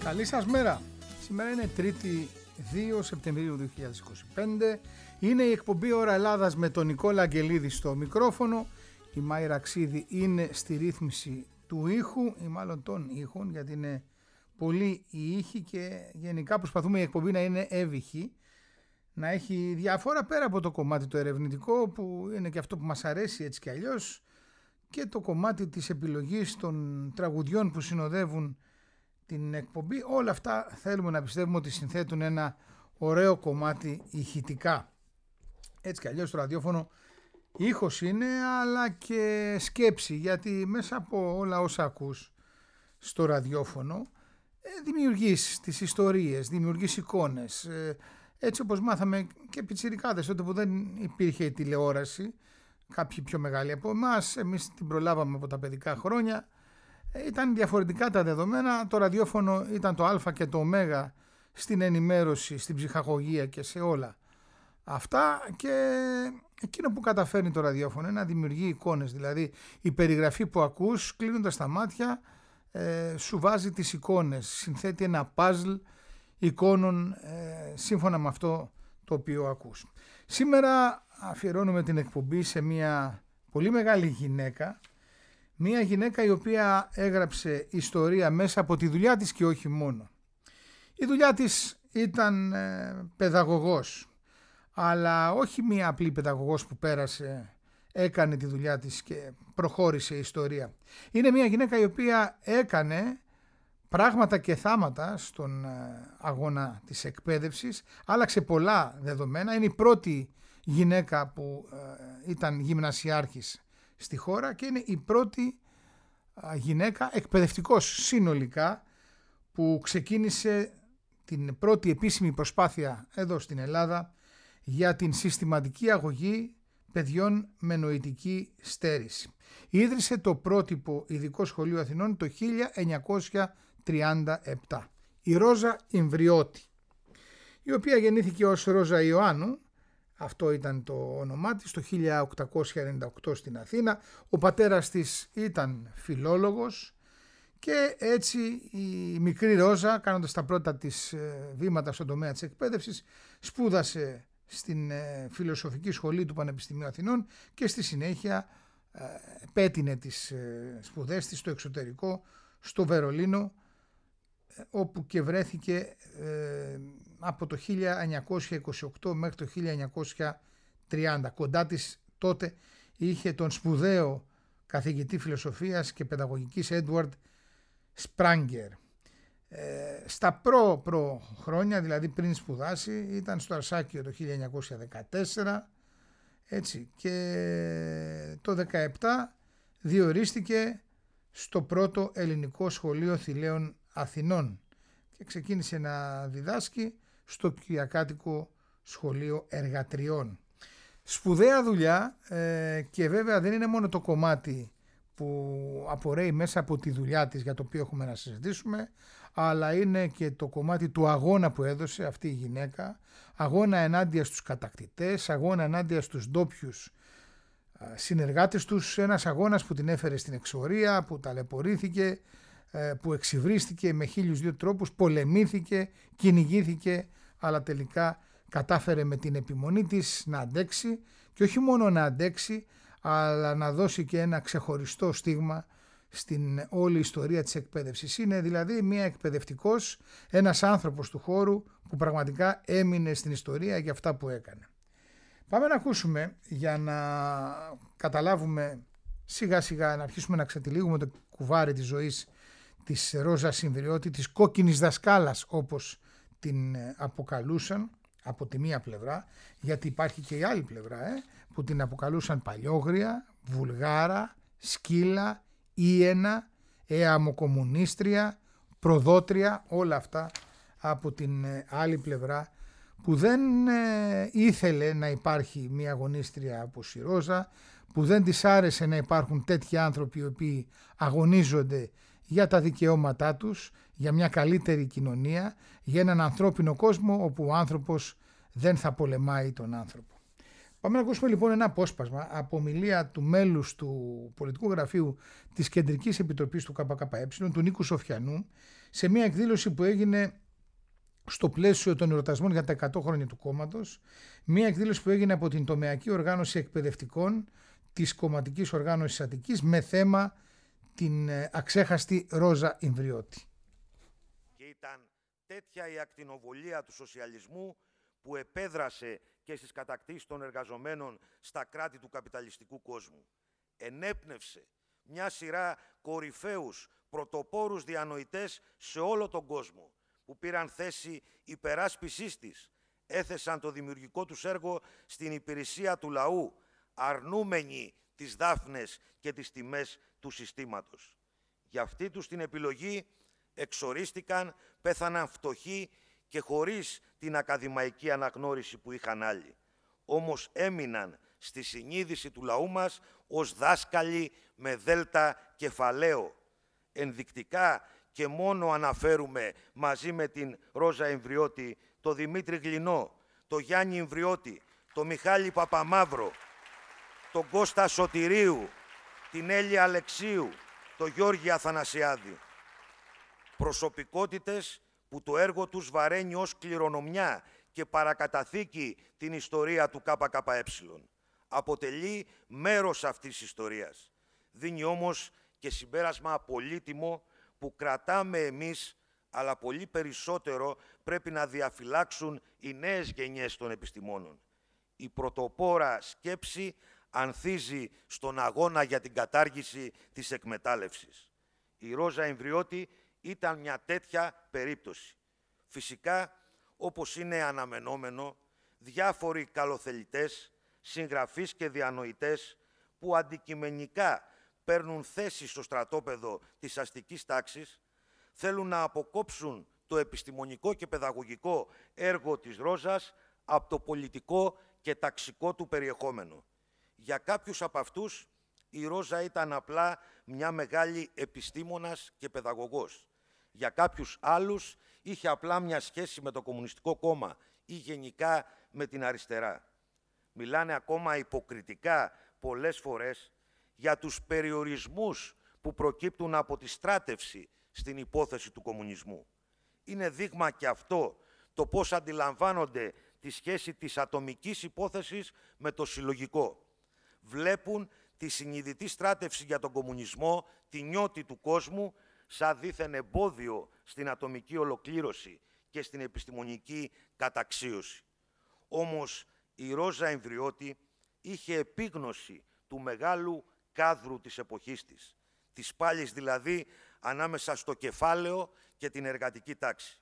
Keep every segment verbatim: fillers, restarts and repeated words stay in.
Καλή σας μέρα. Σήμερα είναι Τρίτη δύο Σεπτεμβρίου δύο χιλιάδες είκοσι πέντε. Είναι η εκπομπή Ώρα Ελλάδας με τον Νικόλα Αγγελίδη στο μικρόφωνο. Η Μάιρα Ξίδη είναι στη ρύθμιση του ήχου ή μάλλον των ήχων, γιατί είναι πολλοί οι ήχοι και γενικά προσπαθούμε η εκπομπή να είναι εύηχη, να έχει διάφορα πέρα από το κομμάτι το ερευνητικό που είναι και αυτό που μας αρέσει έτσι κι αλλιώς, και το κομμάτι της επιλογής των τραγουδιών που συνοδεύουν την εκπομπή. Όλα αυτά θέλουμε να πιστεύουμε ότι συνθέτουν ένα ωραίο κομμάτι ηχητικά. Έτσι κι αλλιώς το ραδιόφωνο ήχος είναι, αλλά και σκέψη, γιατί μέσα από όλα όσα ακούς στο ραδιόφωνο ε, δημιουργείς τις ιστορίες, δημιουργείς εικόνες, ε, έτσι όπως μάθαμε και πιτσιρικάδες τότε που δεν υπήρχε η τηλεόραση, κάποιοι πιο μεγάλοι από εμάς, εμείς την προλάβαμε από τα παιδικά χρόνια. Ήταν διαφορετικά τα δεδομένα, το ραδιόφωνο ήταν το α και το ω στην ενημέρωση, στην ψυχαγωγία και σε όλα αυτά, και εκείνο που καταφέρνει το ραδιόφωνο είναι να δημιουργεί εικόνες, δηλαδή η περιγραφή που ακούς κλείνοντας τα μάτια ε, σου βάζει τις εικόνες, συνθέτει ένα παζλ εικόνων ε, σύμφωνα με αυτό το οποίο ακούς. Σήμερα αφιερώνουμε την εκπομπή σε μια πολύ μεγάλη γυναίκα, μια γυναίκα η οποία έγραψε ιστορία μέσα από τη δουλειά της και όχι μόνο. Η δουλειά της ήταν ε, παιδαγωγός, αλλά όχι μια απλή παιδαγωγός που πέρασε, έκανε τη δουλειά της και προχώρησε η ιστορία. Είναι μια γυναίκα η οποία έκανε πράγματα και θάματα στον αγώνα της εκπαίδευσης, άλλαξε πολλά δεδομένα, είναι η πρώτη γυναίκα που ε, ήταν γυμνασιάρχης στη χώρα και είναι η πρώτη γυναίκα εκπαιδευτικός συνολικά που ξεκίνησε την πρώτη επίσημη προσπάθεια εδώ στην Ελλάδα για την συστηματική αγωγή παιδιών με νοητική στέρηση. Ίδρυσε το πρότυπο ειδικό σχολείο Αθηνών το χίλια εννιακόσια τριάντα επτά. Η Ρόζα Ιμβριώτη, η οποία γεννήθηκε ως Ρόζα Ιωάννου, αυτό ήταν το όνομά της, το χίλια οκτακόσια ενενήντα οκτώ στην Αθήνα. Ο πατέρας της ήταν φιλόλογος και έτσι η μικρή Ρόζα, κάνοντας τα πρώτα της βήματα στον τομέα της εκπαίδευσης, σπούδασε στην Φιλοσοφική Σχολή του Πανεπιστημίου Αθηνών και στη συνέχεια πέτεινε τις σπουδές της στο εξωτερικό, στο Βερολίνο, όπου και βρέθηκε ε, από το χίλια εννιακόσια είκοσι οκτώ μέχρι το χίλια εννιακόσια τριάντα. Κοντά της τότε είχε τον σπουδαίο καθηγητή φιλοσοφίας και παιδαγωγικής Έντουαρντ Σπράγκερ. Ε, στα προ, προ χρόνια, δηλαδή πριν σπουδάσει, ήταν στο Αρσάκιο το χίλια εννιακόσια δεκατέσσερα, έτσι, και το δεκαεπτά διορίστηκε στο πρώτο ελληνικό σχολείο θηλαίων Αθηνών και ξεκίνησε να διδάσκει στο Κυριακάτικο Σχολείο Εργατριών. Σπουδαία δουλειά ε, και βέβαια δεν είναι μόνο το κομμάτι που απορρέει μέσα από τη δουλειά της για το οποίο έχουμε να συζητήσουμε, αλλά είναι και το κομμάτι του αγώνα που έδωσε αυτή η γυναίκα, αγώνα ενάντια στους κατακτητές, αγώνα ενάντια στους ντόπιους συνεργάτες τους, ένας αγώνας που την έφερε στην εξορία, που ταλαιπωρήθηκε, που εξυβρίστηκε με χίλιους δύο τρόπους, πολεμήθηκε, κυνηγήθηκε, αλλά τελικά κατάφερε με την επιμονή της να αντέξει, και όχι μόνο να αντέξει, αλλά να δώσει και ένα ξεχωριστό στίγμα στην όλη ιστορία της εκπαίδευσης. Είναι δηλαδή μια εκπαιδευτικός, ένας άνθρωπος του χώρου που πραγματικά έμεινε στην ιστορία για αυτά που έκανε. Πάμε να ακούσουμε, για να καταλάβουμε σιγά σιγά, να αρχίσουμε να ξετυλίγουμε το κουβάρι της ζωής της Ρόζας Ιμβριώτη, της κόκκινης δασκάλας όπως την αποκαλούσαν από τη μία πλευρά, γιατί υπάρχει και η άλλη πλευρά ε, που την αποκαλούσαν παλιόγρια, βουλγάρα, σκύλα, íενα, εαμοκομμουνίστρια, προδότρια, όλα αυτά από την άλλη πλευρά, που δεν ε, ήθελε να υπάρχει μια αγωνίστρια όπως η Ρόζα, που δεν της άρεσε να υπάρχουν τέτοιοι άνθρωποι οι οποίοι αγωνίζονται για τα δικαιώματά τους, για μια καλύτερη κοινωνία, για έναν ανθρώπινο κόσμο όπου ο άνθρωπος δεν θα πολεμάει τον άνθρωπο. Πάμε να ακούσουμε λοιπόν ένα απόσπασμα από ομιλία του μέλους του Πολιτικού Γραφείου της Κεντρικής Επιτροπής του ΚΚΕ, του Νίκου Σοφιανού, σε μια εκδήλωση που έγινε στο πλαίσιο των εορτασμών για τα εκατό χρόνια του κόμματος, μια εκδήλωση που έγινε από την Τομεακή Οργάνωση Εκπαιδευτικών της Κομματικής Οργάνωσης Αττικής με θέμα την αξέχαστη Ρόζα Ιμβριώτη. Και ήταν τέτοια η ακτινοβολία του σοσιαλισμού που επέδρασε και στις κατακτήσεις των εργαζομένων στα κράτη του καπιταλιστικού κόσμου. Ενέπνευσε μια σειρά κορυφαίους πρωτοπόρους διανοητές σε όλο τον κόσμο που πήραν θέση υπεράσπισης της, έθεσαν το δημιουργικό τους έργο στην υπηρεσία του λαού, αρνούμενοι τις δάφνες και τις τιμές του συστήματος. Για αυτή τους την επιλογή εξορίστηκαν, πέθαναν φτωχοί και χωρίς την ακαδημαϊκή αναγνώριση που είχαν άλλοι. Όμως έμειναν στη συνείδηση του λαού μας ως δάσκαλοι με δέλτα κεφαλαίο. Ενδεικτικά και μόνο αναφέρουμε μαζί με την Ρόζα Ιμβριώτη το Δημήτρη Γλινό, το Γιάννη Ιμβριώτη, το Μιχάλη Παπαμαύρο, τον Κώστα Σωτηρίου, την Έλια Αλεξίου, το Γιώργη Αθανασιάδη. Προσωπικότητες που το έργο τους βαραίνει ως κληρονομιά και παρακαταθήκη την ιστορία του ΚΚΕ. Αποτελεί μέρος αυτής της ιστορίας. Δίνει όμως και συμπέρασμα πολύτιμο που κρατάμε εμείς, αλλά πολύ περισσότερο πρέπει να διαφυλάξουν οι νέες γενιές των επιστημόνων. Η πρωτοπόρα σκέψη ανθίζει στον αγώνα για την κατάργηση της εκμετάλλευσης. Η Ρόζα Ιμβριώτη ήταν μια τέτοια περίπτωση. Φυσικά, όπως είναι αναμενόμενο, διάφοροι καλοθελητές, συγγραφείς και διανοητές που αντικειμενικά παίρνουν θέση στο στρατόπεδο της αστικής τάξης, θέλουν να αποκόψουν το επιστημονικό και παιδαγωγικό έργο της Ρόζας από το πολιτικό και ταξικό του περιεχόμενο. Για κάποιους από αυτούς, η Ρόζα ήταν απλά μια μεγάλη επιστήμονας και παιδαγωγός. Για κάποιους άλλους, είχε απλά μια σχέση με το Κομμουνιστικό Κόμμα ή γενικά με την αριστερά. Μιλάνε ακόμα υποκριτικά πολλές φορές για τους περιορισμούς που προκύπτουν από τη στράτευση στην υπόθεση του κομμουνισμού. Είναι δείγμα και αυτό το πώς αντιλαμβάνονται τη σχέση της ατομικής υπόθεσης με το συλλογικό. Βλέπουν τη συνειδητή στράτευση για τον κομμουνισμό, τη νιώτη του κόσμου, σαν δίθεν εμπόδιο στην ατομική ολοκλήρωση και στην επιστημονική καταξίωση. Όμως η Ρόζα Ιμβριώτη είχε επίγνωση του μεγάλου κάδρου της εποχής της, της πάλης δηλαδή ανάμεσα στο κεφάλαιο και την εργατική τάξη.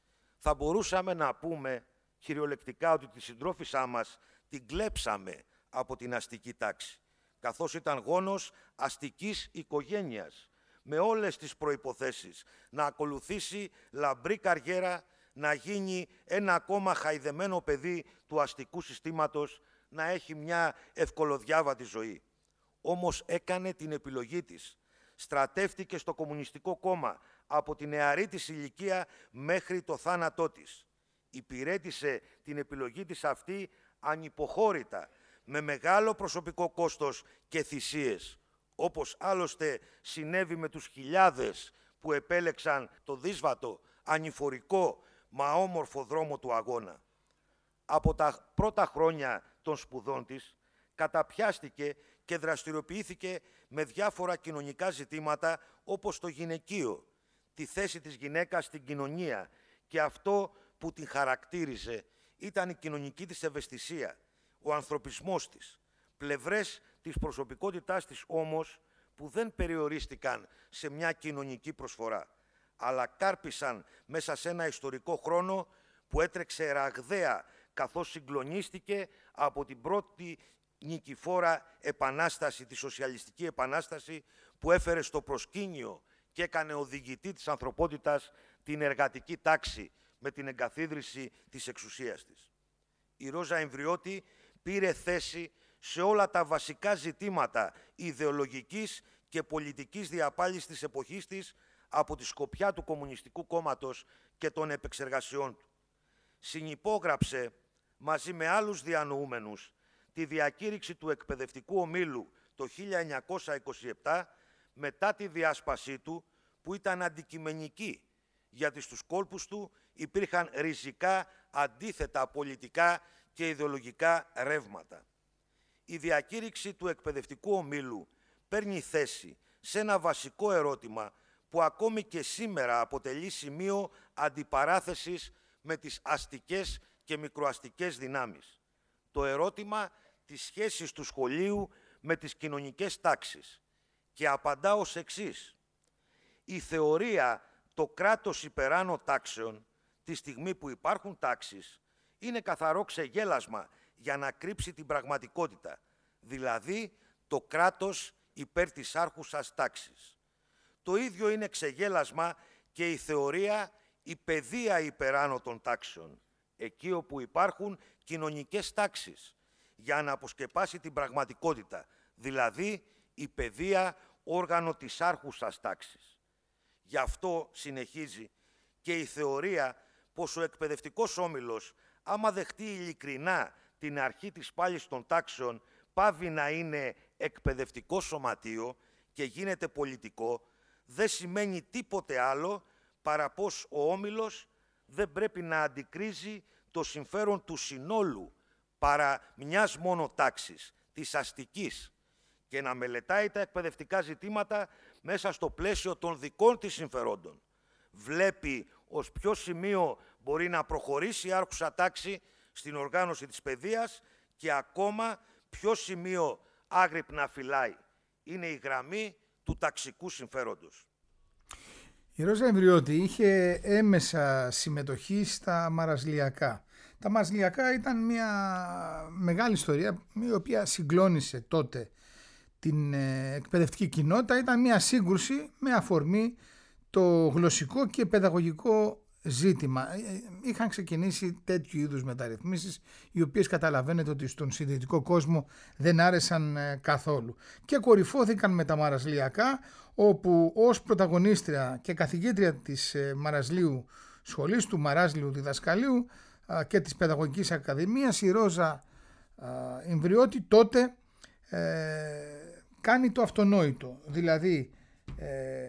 Θα μπορούσαμε να πούμε κυριολεκτικά ότι τη συντρόφισσά μας την κλέψαμε από την αστική τάξη, καθώς ήταν γόνος αστικής οικογένειας, με όλες τις προϋποθέσεις να ακολουθήσει λαμπρή καριέρα, να γίνει ένα ακόμα χαϊδεμένο παιδί του αστικού συστήματος, να έχει μια ευκολοδιάβατη ζωή. Όμως έκανε την επιλογή της. Στρατεύτηκε στο Κομμουνιστικό Κόμμα από τη νεαρή της ηλικία μέχρι το θάνατό της. Υπηρέτησε την επιλογή της αυτή ανυποχώρητα, με μεγάλο προσωπικό κόστος και θυσίες, όπως άλλωστε συνέβη με τους χιλιάδες που επέλεξαν το δύσβατο, ανηφορικό, μα όμορφο δρόμο του αγώνα. Από τα πρώτα χρόνια των σπουδών της, καταπιάστηκε και δραστηριοποιήθηκε με διάφορα κοινωνικά ζητήματα όπως το γυναικείο, τη θέση της γυναίκας στην κοινωνία, και αυτό που την χαρακτήριζε ήταν η κοινωνική της ευαισθησία, ο ανθρωπισμός της. Πλευρές της προσωπικότητάς της όμως που δεν περιορίστηκαν σε μια κοινωνική προσφορά, αλλά κάρπισαν μέσα σε ένα ιστορικό χρόνο που έτρεξε ραγδαία, καθώς συγκλονίστηκε από την πρώτη νικηφόρα επανάσταση, τη σοσιαλιστική επανάσταση, που έφερε στο προσκήνιο και έκανε οδηγητή της ανθρωπότητας την εργατική τάξη με την εγκαθίδρυση της εξουσίας της. Η Ρόζα Ιμβριώτη πήρε θέση σε όλα τα βασικά ζητήματα ιδεολογικής και πολιτικής διαπάλης της εποχής της από τη σκοπιά του Κομμουνιστικού Κόμματος και των επεξεργασιών του. Συνυπόγραψε μαζί με άλλους διανοούμενους τη διακήρυξη του εκπαιδευτικού ομίλου το χίλια εννιακόσια είκοσι επτά μετά τη διάσπασή του, που ήταν αντικειμενική γιατί στους κόλπους του υπήρχαν ριζικά αντίθετα πολιτικά και ιδεολογικά ρεύματα. Η διακήρυξη του εκπαιδευτικού ομίλου παίρνει θέση σε ένα βασικό ερώτημα που ακόμη και σήμερα αποτελεί σημείο αντιπαράθεσης με τις αστικές και μικροαστικές δυνάμεις. Το ερώτημα της σχέσης του σχολείου με τις κοινωνικές τάξεις. Και απαντά ως εξής. Η θεωρία «το κράτος υπεράνω τάξεων» τη στιγμή που υπάρχουν τάξεις είναι καθαρό ξεγέλασμα για να κρύψει την πραγματικότητα, δηλαδή το κράτος υπέρ της άρχουσας τάξης. Το ίδιο είναι ξεγέλασμα και η θεωρία «η παιδεία υπεράνω των τάξεων», εκεί όπου υπάρχουν κοινωνικές τάξεις, για να αποσκεπάσει την πραγματικότητα, δηλαδή η παιδεία όργανο της άρχουσας τάξης. Γι' αυτό συνεχίζει και η θεωρία πως ο εκπαιδευτικός όμιλος, άμα δεχτεί ειλικρινά την αρχή της πάλης των τάξεων, πάβει να είναι εκπαιδευτικό σωματείο και γίνεται πολιτικό, δεν σημαίνει τίποτε άλλο παρά πως ο όμιλος δεν πρέπει να αντικρίζει το συμφέρον του συνόλου παρά μιας μόνο τάξης, της αστικής, και να μελετάει τα εκπαιδευτικά ζητήματα μέσα στο πλαίσιο των δικών της συμφερόντων. Βλέπει ως ποιο σημείο μπορεί να προχωρήσει η άρχουσα τάξη στην οργάνωση της παιδείας και ακόμα ποιο σημείο άγρυπνα φυλάει. Είναι η γραμμή του ταξικού συμφέροντος. Η Ρόζα Εμβριώτη είχε έμεσα συμμετοχή στα μαρασλιακά. Τα μαρασλιακά ήταν μια μεγάλη ιστορία η οποία συγκλώνησε τότε την εκπαιδευτική κοινότητα. Ήταν μια σύγκρουση με αφορμή το γλωσσικό και παιδαγωγικό ζήτημα. Είχαν ξεκινήσει τέτοιου είδους μεταρρυθμίσεις, οι οποίες καταλαβαίνετε ότι στον συντηρητικό κόσμο δεν άρεσαν καθόλου. Και κορυφώθηκαν με τα μαρασλιακά, όπου ως πρωταγωνίστρια και καθηγήτρια της Μαρασλίου σχολής, του Μαράσλιου διδασκαλίου και της Παιδαγωγικής Ακαδημίας, η Ρόζα Εμβριώτη τότε ε, κάνει το αυτονόητο. Δηλαδή ε,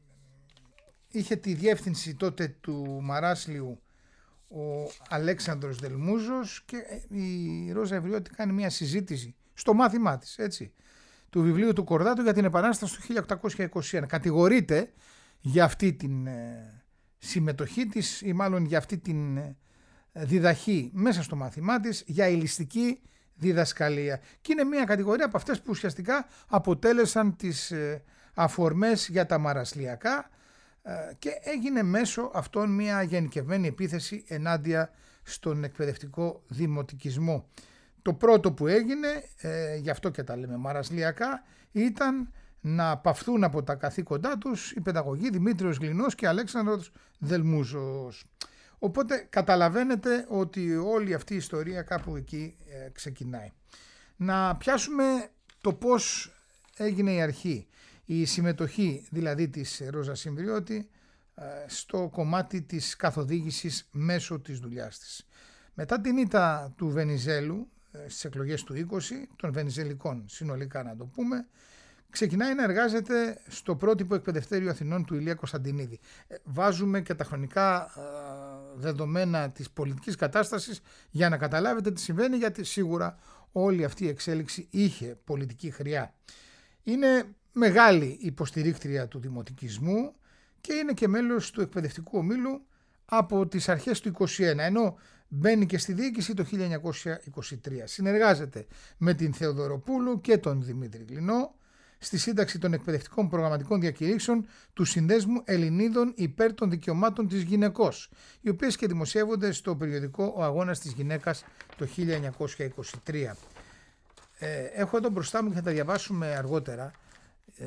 είχε τη διεύθυνση τότε του Μαράσλιου ο Αλέξανδρος Δελμούζος και η Ρόζα Εμβριώτη κάνει μια συζήτηση στο μάθημά της, έτσι, του βιβλίου του Κορδάτου για την Επανάσταση του χίλια οκτακόσια είκοσι ένα. Κατηγορείται για αυτή την ε, συμμετοχή της ή μάλλον για αυτή την ε, διδαχή μέσα στο μάθημά της για ηλιστική διδασκαλία. Και είναι μια κατηγορία από αυτές που ουσιαστικά αποτέλεσαν τις ε, αφορμές για τα μαρασλιακά ε, και έγινε μέσω αυτών μια γενικευμένη επίθεση ενάντια στον εκπαιδευτικό δημοτικισμό. Το πρώτο που έγινε, ε, γι' αυτό και τα λέμε μαρασλιακά, ήταν να παυθούν από τα καθήκοντά τους οι παιδαγωγοί Δημήτριος Γλινός και Αλέξανδρος Δελμούζος. Οπότε καταλαβαίνετε ότι όλη αυτή η ιστορία κάπου εκεί ε, ξεκινάει. Να πιάσουμε το πώς έγινε η αρχή, η συμμετοχή δηλαδή της Ρόζας Εμβριώτη ε, στο κομμάτι της καθοδήγησης μέσω της δουλειάς της. Μετά την ήττα του Βενιζέλου στις εκλογές του είκοσι, των Βενιζελικών συνολικά να το πούμε, ξεκινάει να εργάζεται στο πρότυπο εκπαιδευτέριο Αθηνών του Ηλία Κωνσταντινίδη. Βάζουμε και τα χρονικά δεδομένα της πολιτικής κατάστασης για να καταλάβετε τι συμβαίνει, γιατί σίγουρα όλη αυτή η εξέλιξη είχε πολιτική χρειά. Είναι μεγάλη υποστηρίκτρια του δημοτικισμού και είναι και μέλος του εκπαιδευτικού ομίλου από τις αρχές του είκοσι ένα, ενώ μπαίνει και στη διοίκηση το χίλια εννιακόσια είκοσι τρία. Συνεργάζεται με την Θεοδωροπούλου και τον Δημήτρη Γλινό στη σύνταξη των εκπαιδευτικών προγραμματικών διακηρύξεων του Συνδέσμου Ελληνίδων υπέρ των δικαιωμάτων της γυναικός, οι οποίες και δημοσιεύονται στο περιοδικό «Ο Αγώνας της Γυναίκας» το χίλια εννιακόσια είκοσι τρία. Ε, έχω εδώ μπροστά μου και θα τα διαβάσουμε αργότερα ε,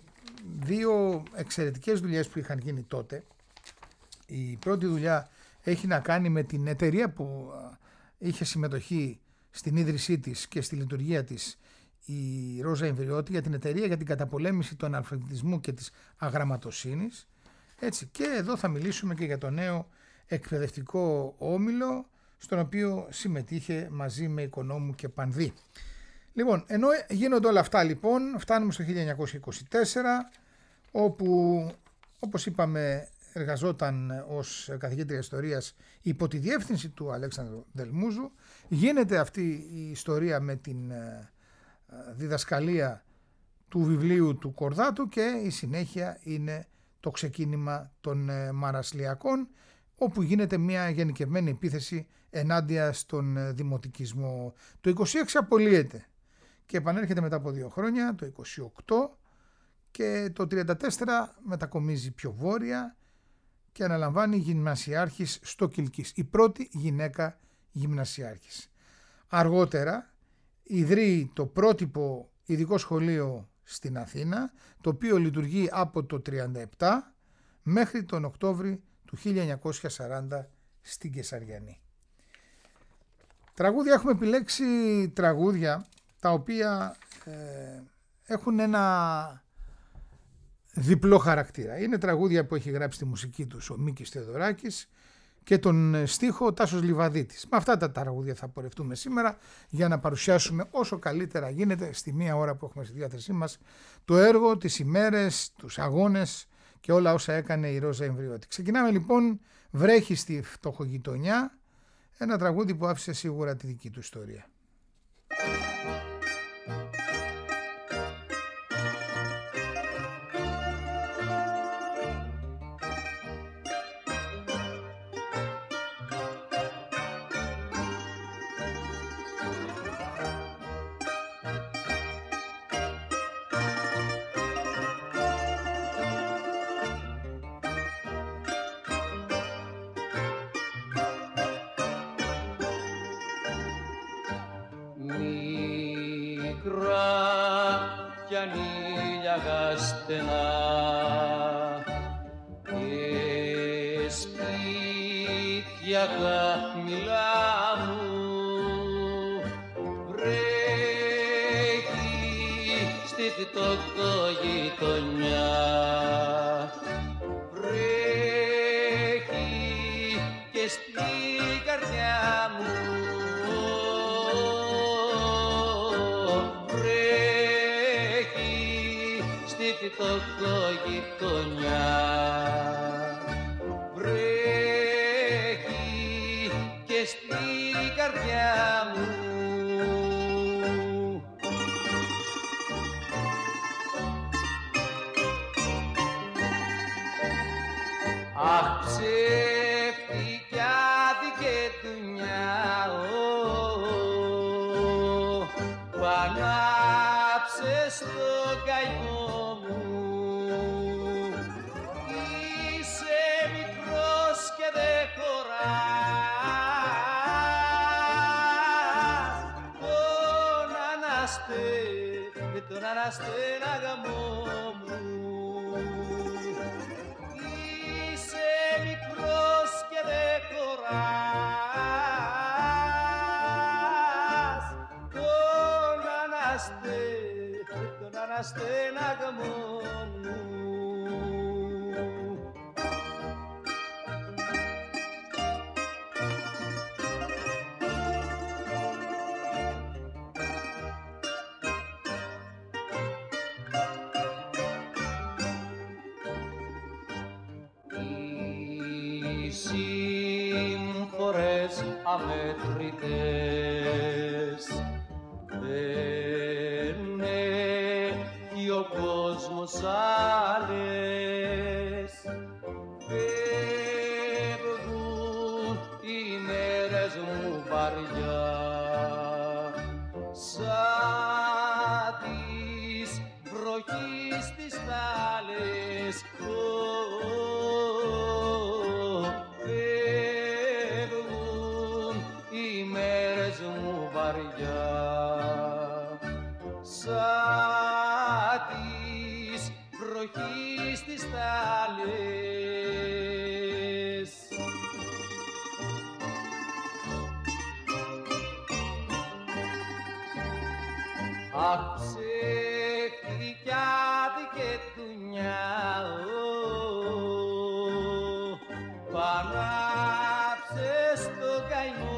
δύο εξαιρετικές δουλειές που είχαν γίνει τότε. Η πρώτη δουλειά έχει να κάνει με την εταιρεία που είχε συμμετοχή στην ίδρυσή της και στη λειτουργία της η Ρόζα Εμβριώτη, για την εταιρεία για την καταπολέμηση του αναλφαβητισμού και της αγραμματοσύνης. Έτσι, και εδώ θα μιλήσουμε και για το νέο εκπαιδευτικό όμιλο, στον οποίο συμμετείχε μαζί με Οικονόμου και Πανδί. Λοιπόν, ενώ γίνονται όλα αυτά λοιπόν, φτάνουμε στο χίλια εννιακόσια είκοσι τέσσερα, όπου όπως είπαμε εργαζόταν ως καθηγήτρια ιστορίας υπό τη διεύθυνση του Αλέξανδρου Δελμούζου. Γίνεται αυτή η ιστορία με την διδασκαλία του βιβλίου του Κορδάτου και η συνέχεια είναι το ξεκίνημα των Μαρασλιακών, όπου γίνεται μια γενικευμένη επίθεση ενάντια στον δημοτικισμό. Το είκοσι έξι απολύεται και επανέρχεται μετά από δύο χρόνια, το είκοσι οκτώ, και το τριάντα τέσσερα μετακομίζει πιο βόρεια και αναλαμβάνει γυμνασιάρχης στο Κιλκής, η πρώτη γυναίκα γυμνασιάρχης. Αργότερα ιδρύει το πρότυπο ειδικό σχολείο στην Αθήνα, το οποίο λειτουργεί από το τριάντα επτά μέχρι τον Οκτώβρη του χίλια εννιακόσια σαράντα στην Κεσαριανή. Τραγούδια, έχουμε επιλέξει τραγούδια τα οποία ε, έχουν ένα διπλό χαρακτήρα. Είναι τραγούδια που έχει γράψει τη μουσική τους ο Μίκης Θεοδωράκης και τον στίχο ο Τάσος Λιβαδίτης. Με αυτά τα τραγούδια θα πορευτούμε σήμερα για να παρουσιάσουμε όσο καλύτερα γίνεται στη μία ώρα που έχουμε στη διάθεσή μας το έργο, τις ημέρες, τους αγώνες και όλα όσα έκανε η Ρόζα Εμβριώτη. Ξεκινάμε λοιπόν «Βρέχει στη φτωχογειτονιά», ένα τραγούδι που άφησε σίγουρα τη δική του ιστορία. Σύμφορες αμέτρητες δεν έχει ο κόσμος άλλες, φεύγουν οι μέρες μου βαριά σαν της βροχής τις θάλες. Σαν της βροχής τις θάλες. Αχ, ψεύτικιάτη και τουνιά, πανάψε στο καημό.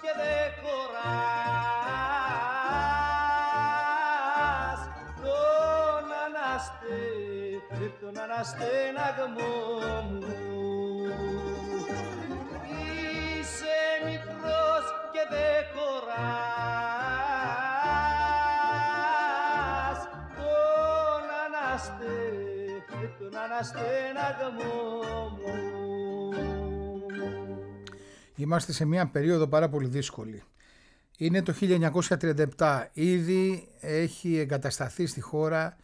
Oh τον αναστέναγμό μου. Είσαι μικρός και δεν χωράς τον αναστε, τον αναστέναγμό μου. Είμαστε σε μια περίοδο πάρα πολύ δύσκολη. Είναι το χίλια εννιακόσια τριάντα επτά, ήδη έχει εγκατασταθεί στη χώρα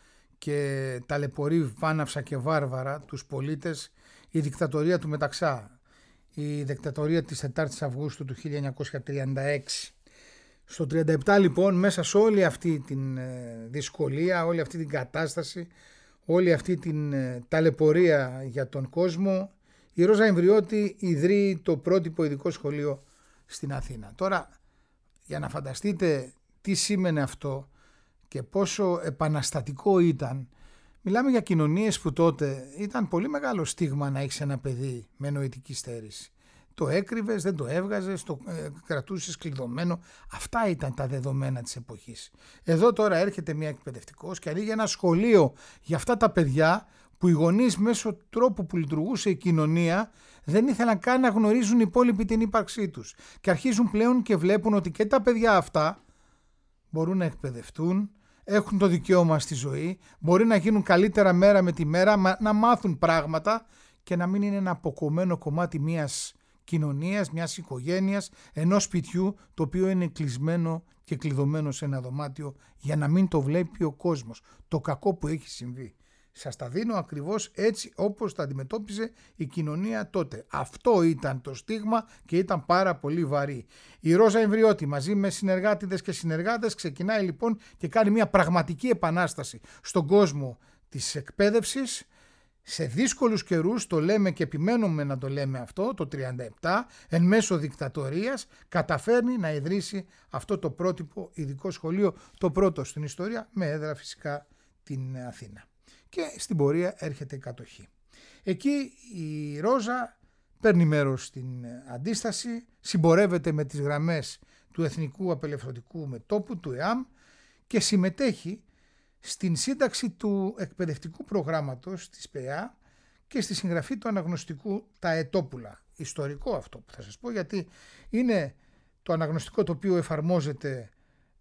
και ταλαιπωρεί βάναυσα και βάρβαρα τους πολίτες η δικτατορία του Μεταξά, η δικτατορία της τετάρτης Αυγούστου του χίλια εννιακόσια τριάντα έξι. Στο τριάντα επτά λοιπόν, μέσα σε όλη αυτή την δυσκολία, όλη αυτή την κατάσταση, όλη αυτή την ταλαιπωρία για τον κόσμο, η Ρόζα Εμβριώτη ιδρύει το πρότυπο ειδικό σχολείο στην Αθήνα. Τώρα, για να φανταστείτε τι σήμαινε αυτό και πόσο επαναστατικό ήταν, μιλάμε για κοινωνίες που τότε ήταν πολύ μεγάλο στίγμα να έχεις ένα παιδί με νοητική στέρηση. Το έκρυβες, δεν το έβγαζες, το ε, κρατούσες κλειδωμένο. Αυτά ήταν τα δεδομένα της εποχής. Εδώ τώρα έρχεται μια εκπαιδευτικός και ανοίγει ένα σχολείο για αυτά τα παιδιά που οι γονείς μέσω τρόπου που λειτουργούσε η κοινωνία δεν ήθελαν καν να γνωρίζουν οι υπόλοιποι την ύπαρξή τους. Και αρχίζουν πλέον και βλέπουν ότι και τα παιδιά αυτά μπορούν να εκπαιδευτούν, έχουν το δικαίωμα στη ζωή, μπορεί να γίνουν καλύτερα μέρα με τη μέρα, να μάθουν πράγματα και να μην είναι ένα αποκομμένο κομμάτι μιας κοινωνίας, μιας οικογένειας, ενός σπιτιού το οποίο είναι κλεισμένο και κλειδωμένο σε ένα δωμάτιο για να μην το βλέπει ο κόσμος. Το κακό που έχει συμβεί. Σας τα δίνω ακριβώς έτσι όπως τα αντιμετώπιζε η κοινωνία τότε. Αυτό ήταν το στίγμα και ήταν πάρα πολύ βαρύ. Η Ρόζα Εμβριώτη μαζί με συνεργάτηδες και συνεργάτες ξεκινάει λοιπόν και κάνει μια πραγματική επανάσταση στον κόσμο της εκπαίδευσης. Σε δύσκολους καιρούς, το λέμε και επιμένουμε να το λέμε αυτό, το τριάντα επτά, εν μέσω δικτατορίας, καταφέρνει να ιδρύσει αυτό το πρότυπο ειδικό σχολείο, το πρώτο στην ιστορία, με έδρα φυσικά την Αθήνα. Και στην πορεία έρχεται η κατοχή. Εκεί η Ρόζα παίρνει μέρος στην αντίσταση, συμπορεύεται με τις γραμμές του Εθνικού Απελευθερωτικού Μετώπου, του ΕΑΜ, και συμμετέχει στην σύνταξη του εκπαιδευτικού προγράμματος της ΠΕΑ και στη συγγραφή του αναγνωστικού «Τα Ετόπουλα». Ιστορικό αυτό που θα σας πω, γιατί είναι το αναγνωστικό το οποίο εφαρμόζεται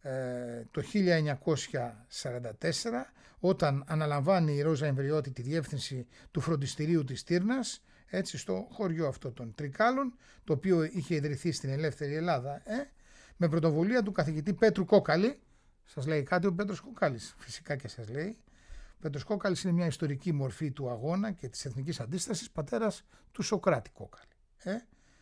ε, το χίλια εννιακόσια σαράντα τέσσερα, όταν αναλαμβάνει η Ρόζα Εμβριώτη τη διεύθυνση του φροντιστηρίου της Τύρνας, έτσι, στο χωριό αυτό των Τρικάλων, το οποίο είχε ιδρυθεί στην ελεύθερη Ελλάδα, ε, με πρωτοβουλία του καθηγητή Πέτρου Κόκαλη. Σας λέει κάτι ο Πέτρος Κόκαλης? Φυσικά και σας λέει. Ο Πέτρος Κόκαλης είναι μια ιστορική μορφή του αγώνα και της εθνικής αντίστασης, πατέρας του Σωκράτη Κόκαλη. Ε.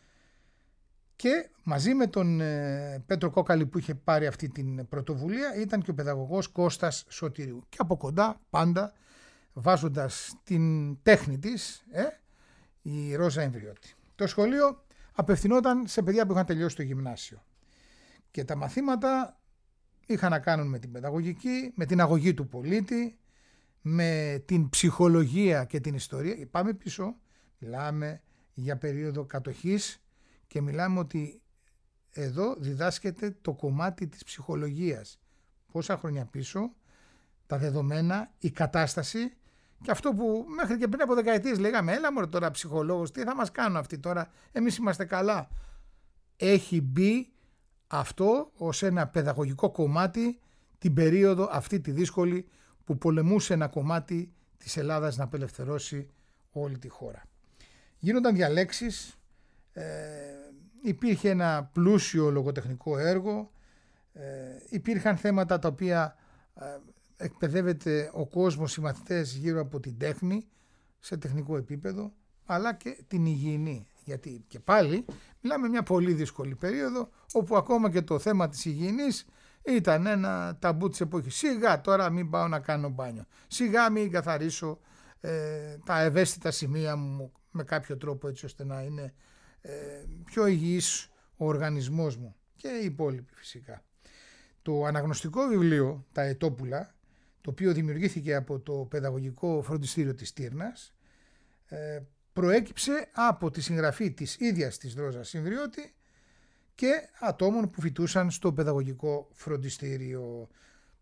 Και μαζί με τον ε, Πέτρο Κόκαλη που είχε πάρει αυτή την πρωτοβουλία ήταν και ο παιδαγωγός Κώστας Σωτηρίου. Και από κοντά πάντα βάζοντας την τέχνη της ε, η Ρόζα Εμβριώτη. Το σχολείο απευθυνόταν σε παιδιά που είχαν τελειώσει το γυμνάσιο. Και τα μαθήματα είχαν να κάνουν με την παιδαγωγική, με την αγωγή του πολίτη, με την ψυχολογία και την ιστορία. Πάμε πίσω, μιλάμε για περίοδο κατοχής και μιλάμε ότι εδώ διδάσκεται το κομμάτι της ψυχολογίας. Πόσα χρόνια πίσω, τα δεδομένα, η κατάσταση και αυτό που μέχρι και πριν από δεκαετίες λέγαμε, έλα μωρέ τώρα ψυχολόγος, τι θα μας κάνουν αυτοί τώρα, εμείς είμαστε καλά. Έχει μπει αυτό ως ένα παιδαγωγικό κομμάτι την περίοδο αυτή τη δύσκολη που πολεμούσε ένα κομμάτι της Ελλάδας να απελευθερώσει όλη τη χώρα. Γίνονταν διαλέξεις, ε, υπήρχε ένα πλούσιο λογοτεχνικό έργο, ε, υπήρχαν θέματα τα οποία ε, εκπαιδεύεται ο κόσμος, οι μαθητές γύρω από την τέχνη σε τεχνικό επίπεδο, αλλά και την υγιεινή. Γιατί και πάλι μιλάμε μια πολύ δύσκολη περίοδο όπου ακόμα και το θέμα της υγιεινής ήταν ένα ταμπού της εποχής. Σιγά τώρα μην πάω να κάνω μπάνιο. Σιγά μην καθαρίσω ε, τα ευαίσθητα σημεία μου με κάποιο τρόπο έτσι ώστε να είναι ε, πιο υγιής ο οργανισμός μου και οι υπόλοιποι φυσικά. Το αναγνωστικό βιβλίο «Τα Ετόπουλα», το οποίο δημιουργήθηκε από το Παιδαγωγικό Φροντιστήριο της Τύρνας, ε, προέκυψε από τη συγγραφή της ίδιας της Ρόζας Εμβριώτη και ατόμων που φοιτούσαν στο Παιδαγωγικό Φροντιστήριο.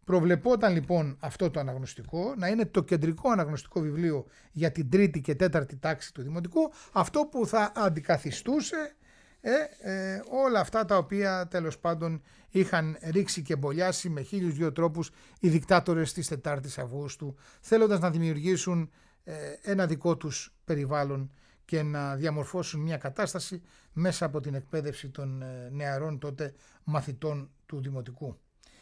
Προβλεπόταν λοιπόν αυτό το αναγνωστικό να είναι το κεντρικό αναγνωστικό βιβλίο για την τρίτη και τέταρτη τάξη του δημοτικού, αυτό που θα αντικαθιστούσε ε, ε, όλα αυτά τα οποία τέλος πάντων είχαν ρίξει και μπολιάσει με χίλιους δυο τρόπους οι δικτάτορες της τετάρτης Αυγούστου, θέλοντας να δημιουργήσουν ε, ένα δικό τους περιβάλλον και να διαμορφώσουν μια κατάσταση μέσα από την εκπαίδευση των ε, νεαρών τότε μαθητών του δημοτικού.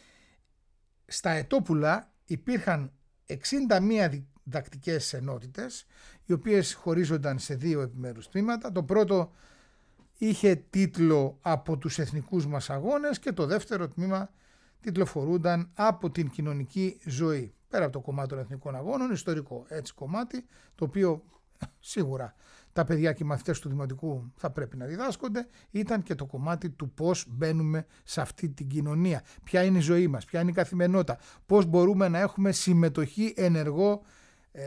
Στα Ετόπουλα υπήρχαν εξήντα μία διδακτικές ενότητες, οι οποίες χωρίζονταν σε δύο επιμέρους τμήματα. Το πρώτο είχε τίτλο «Από τους εθνικούς μας αγώνες» και το δεύτερο τμήμα τιτλοφορούνταν «Από την κοινωνική ζωή». Πέρα από το κομμάτι των εθνικών αγώνων, ιστορικό έτσι κομμάτι, το οποίο σίγουρα τα παιδιά και οι μαθητές του δημοτικού θα πρέπει να διδάσκονται, ήταν και το κομμάτι του πώς μπαίνουμε σε αυτή την κοινωνία, ποια είναι η ζωή μας, ποια είναι η καθημερινότητα, πώς μπορούμε να έχουμε συμμετοχή ενεργό ε,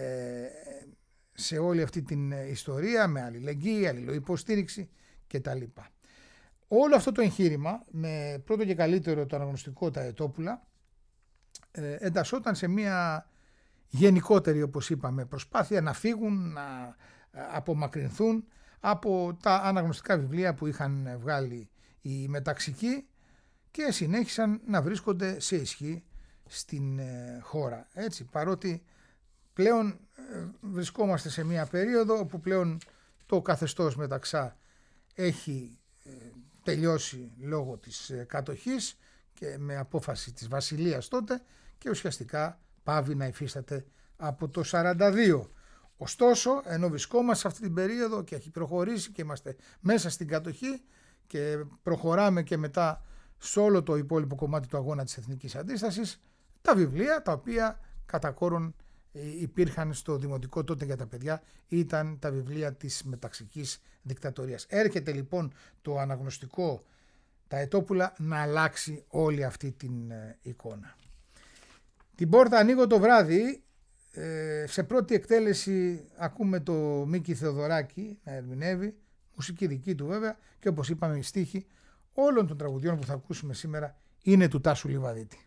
σε όλη αυτή την ιστορία, με αλληλεγγύη, αλληλοϊποστήριξη κτλ. Όλο αυτό το εγχείρημα, με πρώτο και καλύτερο το αναγνωστικό τα Ετόπουλα, ε, εντασσόταν σε μια γενικότερη, όπως είπαμε, προσπάθεια να φύγουν, να απομακρυνθούν από τα αναγνωστικά βιβλία που είχαν βγάλει οι μεταξικοί και συνέχισαν να βρίσκονται σε ισχύ στην χώρα. Έτσι, παρότι πλέον βρισκόμαστε σε μια περίοδο όπου πλέον το καθεστώς Μεταξά έχει τελειώσει λόγω της κατοχής και με απόφαση της Βασιλείας τότε και ουσιαστικά πάβει να υφίσταται από το σαράντα δύο. Ωστόσο, ενώ βρισκόμαστε σε αυτή την περίοδο και έχει προχωρήσει και είμαστε μέσα στην κατοχή και προχωράμε και μετά σε όλο το υπόλοιπο κομμάτι του αγώνα της εθνικής αντίστασης, τα βιβλία τα οποία κατά κόρον υπήρχαν στο δημοτικό τότε για τα παιδιά ήταν τα βιβλία της μεταξικής δικτατορίας. Έρχεται λοιπόν το αναγνωστικό τα Ετόπουλα να αλλάξει όλη αυτή την εικόνα. Την πόρτα ανοίγω το βράδυ. Σε πρώτη εκτέλεση ακούμε το Μίκη Θεοδωράκη να ερμηνεύει, μουσική δική του βέβαια, και όπως είπαμε οι στίχοι όλων των τραγουδιών που θα ακούσουμε σήμερα είναι του Τάσου Λιβαδίτη.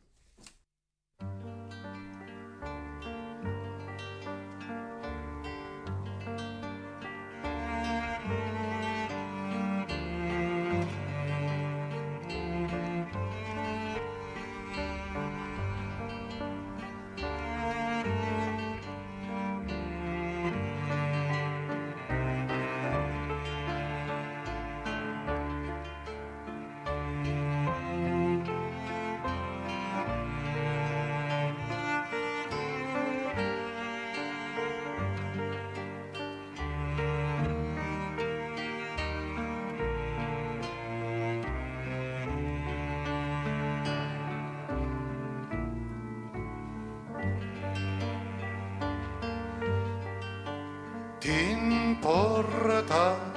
Την πόρτα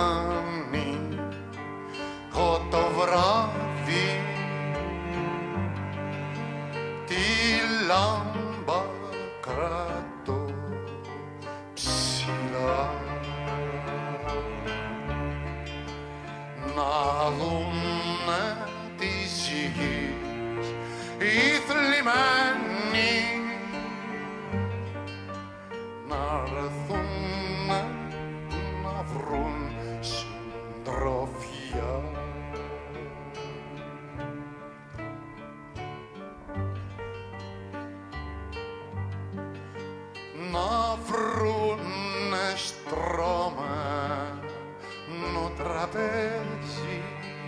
ανοίγω το βράδυ, τη λάμπα κρατώ ψηλά, να δούνε της γης οι θλιμμένοι, να έρθουν να βρουν συντροφιά. Να βρουνε στρωμένο τραπέζι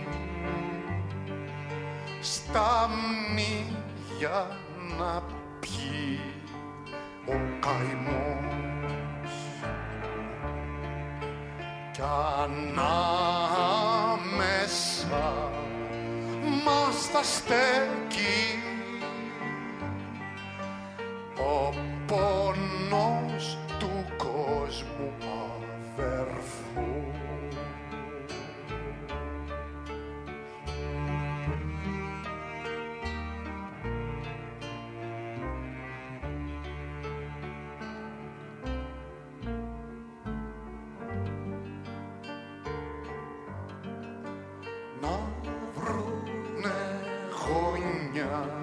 στα μνήγια να πιει ο καημός κι ανάμεσα μας θα στέκει ο πόνος του κόσμου αδερφού. Να βρουνε γωνιά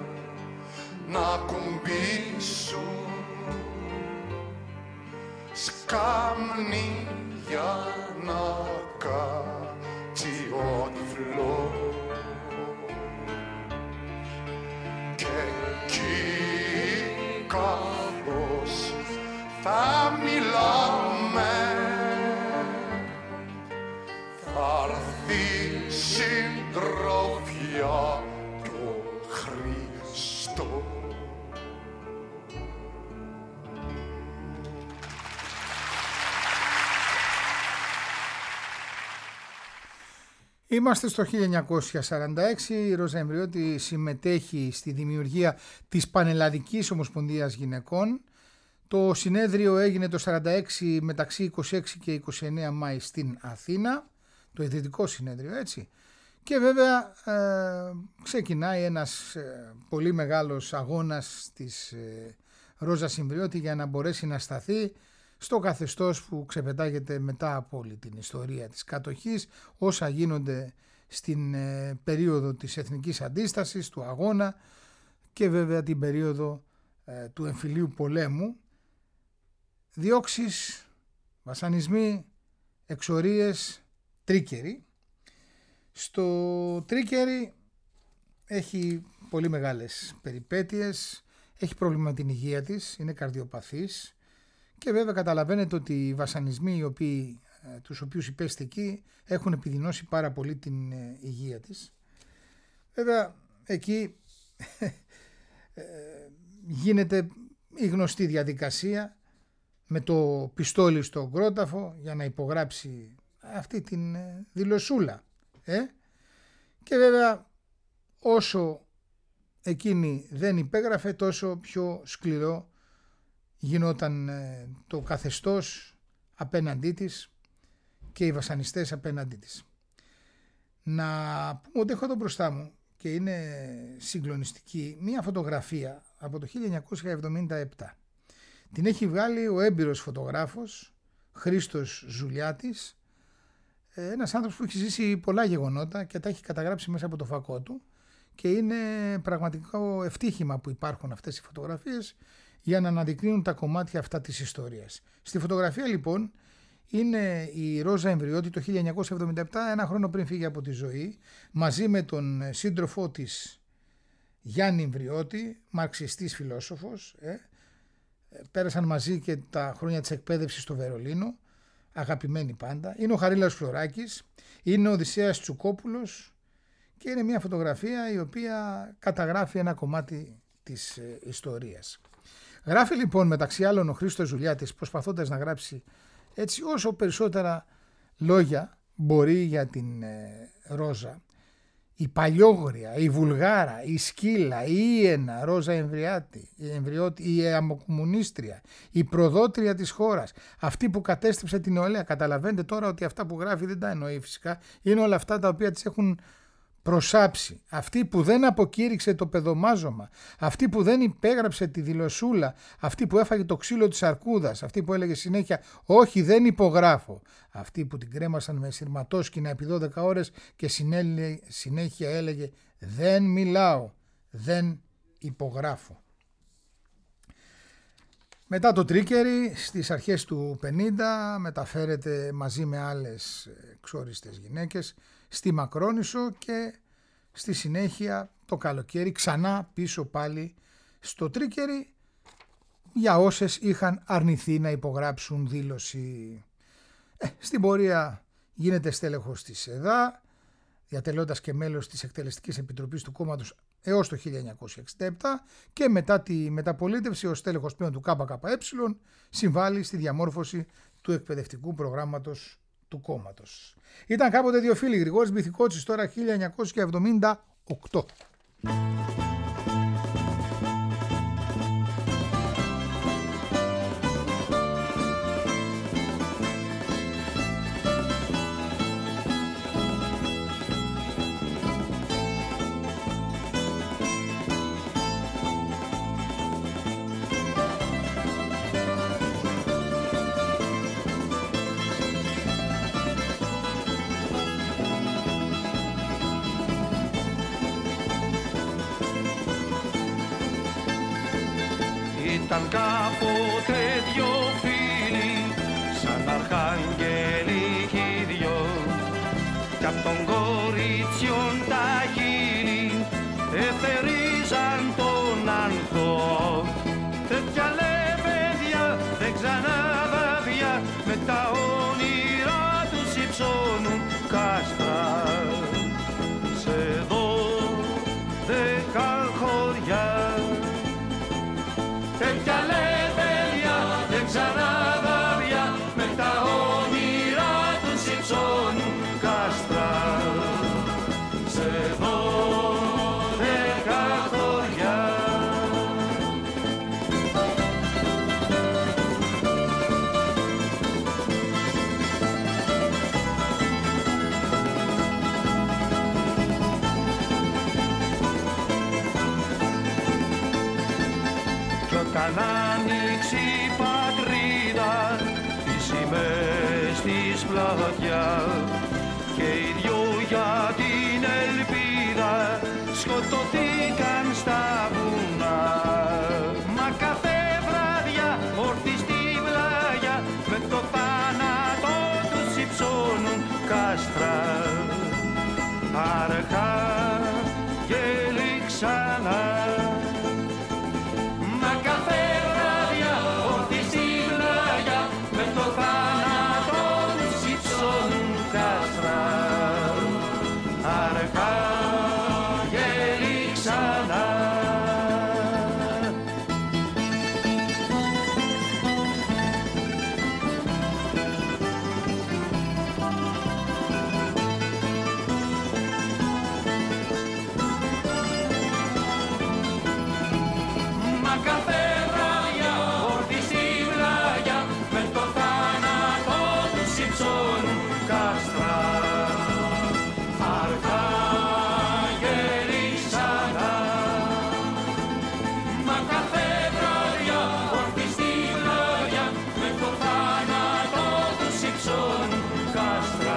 σκάμνη για να κάτσει ο τυφλός. Και εκεί κάπως θα μιλάμε, θα έρθει συντροφιά το Χριστό. Είμαστε στο χίλια εννιακόσια σαράντα έξι, η Ρόζα Εμβριώτη συμμετέχει στη δημιουργία της Πανελλαδικής Ομοσπονδίας Γυναικών. Το συνέδριο έγινε το σαράντα έξι μεταξύ είκοσι έξι και είκοσι εννέα Μάη στην Αθήνα, το ιδρυτικό συνέδριο έτσι. Και βέβαια ε, ξεκινάει ένας ε, πολύ μεγάλος αγώνας της ε, Ρόζας Εμβριώτη για να μπορέσει να σταθεί στο καθεστώς που ξεπετάγεται μετά από όλη την ιστορία της κατοχής, όσα γίνονται στην ε, περίοδο της εθνικής αντίστασης, του αγώνα και βέβαια την περίοδο ε, του εμφυλίου πολέμου. Διώξεις, βασανισμοί, εξορίες, τρίκεροι. Στο τρίκερι έχει πολύ μεγάλες περιπέτειες, έχει πρόβλημα με την υγεία της, είναι καρδιοπαθής. Και βέβαια καταλαβαίνετε ότι οι βασανισμοί οι οποίοι, τους οποίους υπέστη εκεί έχουν επιδεινώσει πάρα πολύ την ε, υγεία της. Βέβαια εκεί ε, γίνεται η γνωστή διαδικασία με το πιστόλι στον κρόταφο για να υπογράψει αυτή την ε, δηλωσούλα. Ε? Και βέβαια όσο εκείνη δεν υπέγραφε τόσο πιο σκληρό γινόταν το καθεστώς απέναντί της και οι βασανιστές απέναντί της. Να πούμε ότι έχω εδώ μπροστά μου και είναι συγκλονιστική μία φωτογραφία από το χίλια εννιακόσια εβδομήντα επτά. Την έχει βγάλει ο έμπειρος φωτογράφος Χρήστος Ζουλιάτης, ένας άνθρωπος που έχει ζήσει πολλά γεγονότα και τα έχει καταγράψει μέσα από το φακό του και είναι πραγματικό ευτύχημα που υπάρχουν αυτές οι φωτογραφίες για να αναδεικνύουν τα κομμάτια αυτά της ιστορίας. Στη φωτογραφία λοιπόν είναι η Ρόζα Εμβριώτη το χίλια εννιακόσια εβδομήντα επτά, ένα χρόνο πριν φύγει από τη ζωή, μαζί με τον σύντροφό της Γιάννη Εμβριώτη, μαρξιστής φιλόσοφος. Ε, πέρασαν μαζί και τα χρόνια της εκπαίδευσης στο Βερολίνο, αγαπημένοι πάντα. Είναι ο Χαρίλαος Φλωράκης, είναι ο Οδυσσέας Τσουκόπουλος και είναι μια φωτογραφία η οποία καταγράφει ένα κομμάτι της ε, ιστορίας. Γράφει λοιπόν μεταξύ άλλων ο Χρήστος Ζουλιάτης, προσπαθώντας να γράψει έτσι όσο περισσότερα λόγια μπορεί για την ε, Ρόζα. Η Παλιόγρια, η Βουλγάρα, η Σκύλα, η Ήενα, Ρόζα Εμβριάτη, η Εμβριώτη, η Αμοκομμουνίστρια, η προδότρια της χώρας, αυτή που κατέστρεψε την νεολαία. Καταλαβαίνετε τώρα ότι αυτά που γράφει δεν τα εννοεί φυσικά, είναι όλα αυτά τα οποία τις έχουν προσάψει, αυτή που δεν αποκήρυξε το παιδομάζωμα, αυτή που δεν υπέγραψε τη δηλωσούλα, αυτή που έφαγε το ξύλο της αρκούδας, αυτή που έλεγε συνέχεια όχι δεν υπογράφω, αυτή που την κρέμασαν με σειρματόσκηνα επί δώδεκα ώρες και συνέχεια έλεγε δεν μιλάω, δεν υπογράφω. Μετά το τρίκερι στις αρχές του πενήντα μεταφέρεται μαζί με άλλες εξόριστες γυναίκες στη Μακρόνισσο και στη συνέχεια το καλοκαίρι ξανά πίσω πάλι στο τρίκερι για όσες είχαν αρνηθεί να υπογράψουν δήλωση. Ε, στην πορεία γίνεται στέλεχος της ΕΔΑ, διατελώντας και μέλος της Εκτελεστικής Επιτροπής του κόμματος έως το χίλια εννιακόσια εξήντα επτά και μετά τη μεταπολίτευση ως στέλεχος πλέον του ΚΚΕ συμβάλλει στη διαμόρφωση του εκπαιδευτικού προγράμματος του κόμματος. Ήταν κάποτε δύο φίλοι, Γρηγόρης Μπιθικότσης, τώρα χίλια εννιακόσια εβδομήντα οκτώ. Ήταν κάποτε δυο φίλοι των κοριτσιών τα χείλη εθερίζαν τον ανθό. Τέτοια λεβέδια δεν ξαναβαβιά, με τα όνειρά τους υψώνουν κάστρα σε δώδεκα χωριά. Τέτοια λεβέδια δεν ξαναβαβιά, με τα όνειρά τους υψώνουν κάστρα σε δώδεκα χωριά. Κι όταν άνοιξε η πατρίδα τις σημαίες της πλατιά και οι δυο για την ελπίδα σκοτωθήκαν στα βουνά. Μα κάθε βράδια όρθιοι στη πλάγια με το θάνατο τους υψώνουν κάστρα. Αρχάγγελοι ξανά. Μα κάθε βράδια όρθιοι στη πλάγια με το θάνατο τους υψώνουν κάστρα. Αρχάγγελοι ξανά. Μα κάθε βράδια όρθιοι στη πλάγια με το θάνατο τους υψώνουν κάστρα. Αρχάγγελοι ξανά. Μα κάθε βράδια όρθιοι στη πλάγια με το θάνατο τους υψώνουν κάστρα.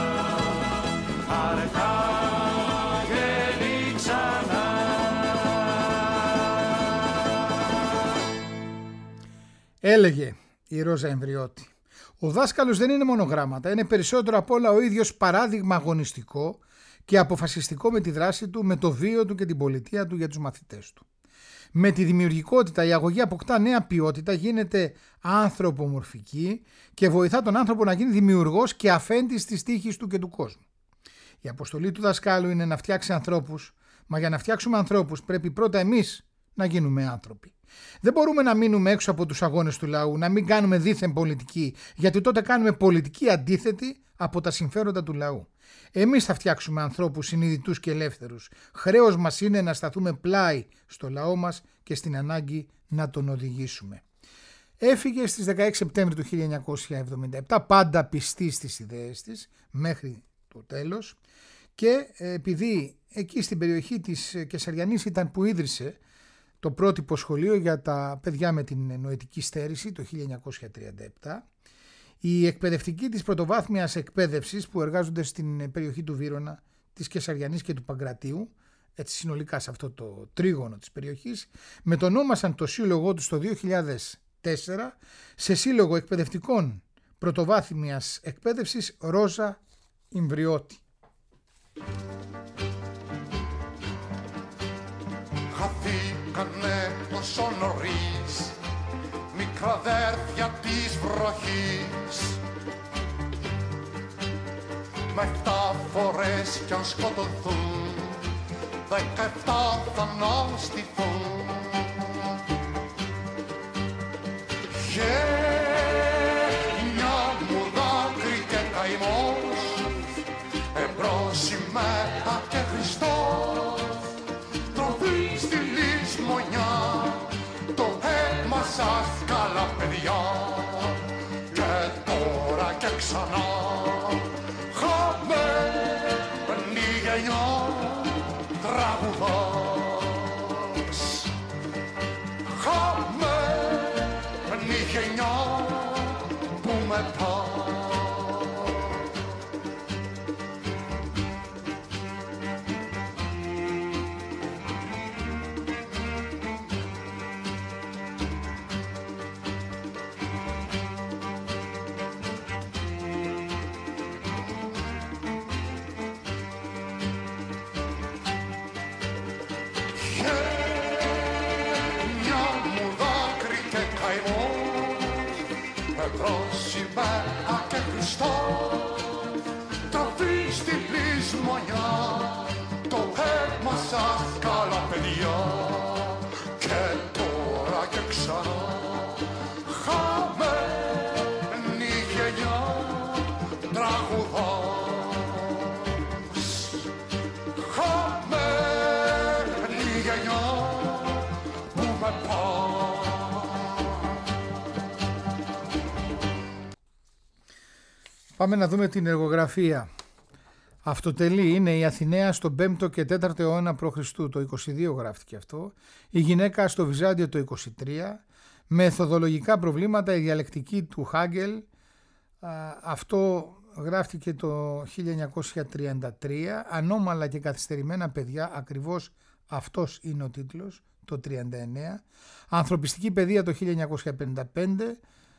Αρχάγγελοι ξανά. Έλεγε η Ρόζα Εμβριώτη, ο δάσκαλος δεν είναι μόνο γράμματα, είναι περισσότερο απ' όλα ο ίδιος παράδειγμα αγωνιστικό και αποφασιστικό με τη δράση του, με το βίο του και την πολιτεία του για τους μαθητές του. Με τη δημιουργικότητα η αγωγή αποκτά νέα ποιότητα, γίνεται ανθρωπομορφική και βοηθά τον άνθρωπο να γίνει δημιουργός και αφέντης της τύχης του και του κόσμου. Η αποστολή του δασκάλου είναι να φτιάξει ανθρώπους, μα για να φτιάξουμε ανθρώπους πρέπει πρώτα εμείς να γίνουμε άνθρωποι. Δεν μπορούμε να μείνουμε έξω από τους αγώνες του λαού, να μην κάνουμε δίθεν πολιτική, γιατί τότε κάνουμε πολιτική αντίθετη από τα συμφέροντα του λαού. Εμείς θα φτιάξουμε ανθρώπους συνειδητούς και ελεύθερους. Χρέος μας είναι να σταθούμε πλάι στο λαό μας και στην ανάγκη να τον οδηγήσουμε. Έφυγε στις δεκαέξι Σεπτέμβρη του χίλια εννιακόσια εβδομήντα επτά, πάντα πιστή στις ιδέες της μέχρι το τέλος, και επειδή εκεί στην περιοχή της Κεσαριανής ήταν που ίδρυσε το πρότυπο σχολείο για τα παιδιά με την νοητική στέρηση το χίλια εννιακόσια τριάντα επτά, οι εκπαιδευτικοί της πρωτοβάθμιας εκπαίδευσης που εργάζονται στην περιοχή του Βύρωνα, της Κεσαριανής και του Παγκρατίου, έτσι συνολικά σε αυτό το τρίγωνο της περιοχής, μετονόμασαν το σύλλογό τους το δύο χιλιάδες τέσσερα σε Σύλλογο Εκπαιδευτικών Πρωτοβάθμιας Εκπαίδευσης Ρόζα Εμβριώτη. Χαθήκανε τόσο νωρίς μικρά αδέρφια της βροχής, με εφτά φορές κι αν σκοτωθούν δεκαεφτά θα αναστηθούν. Γενιά μου δάκρυ και καημός, εμπρός σημαία και Χριστός, τροφή στη λησμονιά, το αίμα σας καλά παιδιά, και τώρα και ξανά χαμένη γενιά τραγουδάς, χαμένη γενιά που μετά. πετρό σημαία και Χριστό, τροφή στην πλεισμονιά, το αίμα σας καλά παιδιά, και τώρα και ξανά χαμένη γενιά τραγουδάς, χαμένη γενιά που με πάει. Πάμε να δούμε την εργογραφία. Αυτοτελή είναι η Αθηναία στον πέμπτο και τέταρτο αιώνα π.Χ. Το είκοσι δύο γράφτηκε αυτό. Η γυναίκα στο Βυζάντιο το είκοσι τρία. Μεθοδολογικά προβλήματα, η διαλεκτική του Χάγκελ. Αυτό γράφτηκε το χίλια εννιακόσια τριάντα τρία. Ανώμαλα και καθυστερημένα παιδιά, ακριβώς αυτός είναι ο τίτλος, το τριάντα εννέα. Ανθρωπιστική παιδεία το χίλια εννιακόσια πενήντα πέντε.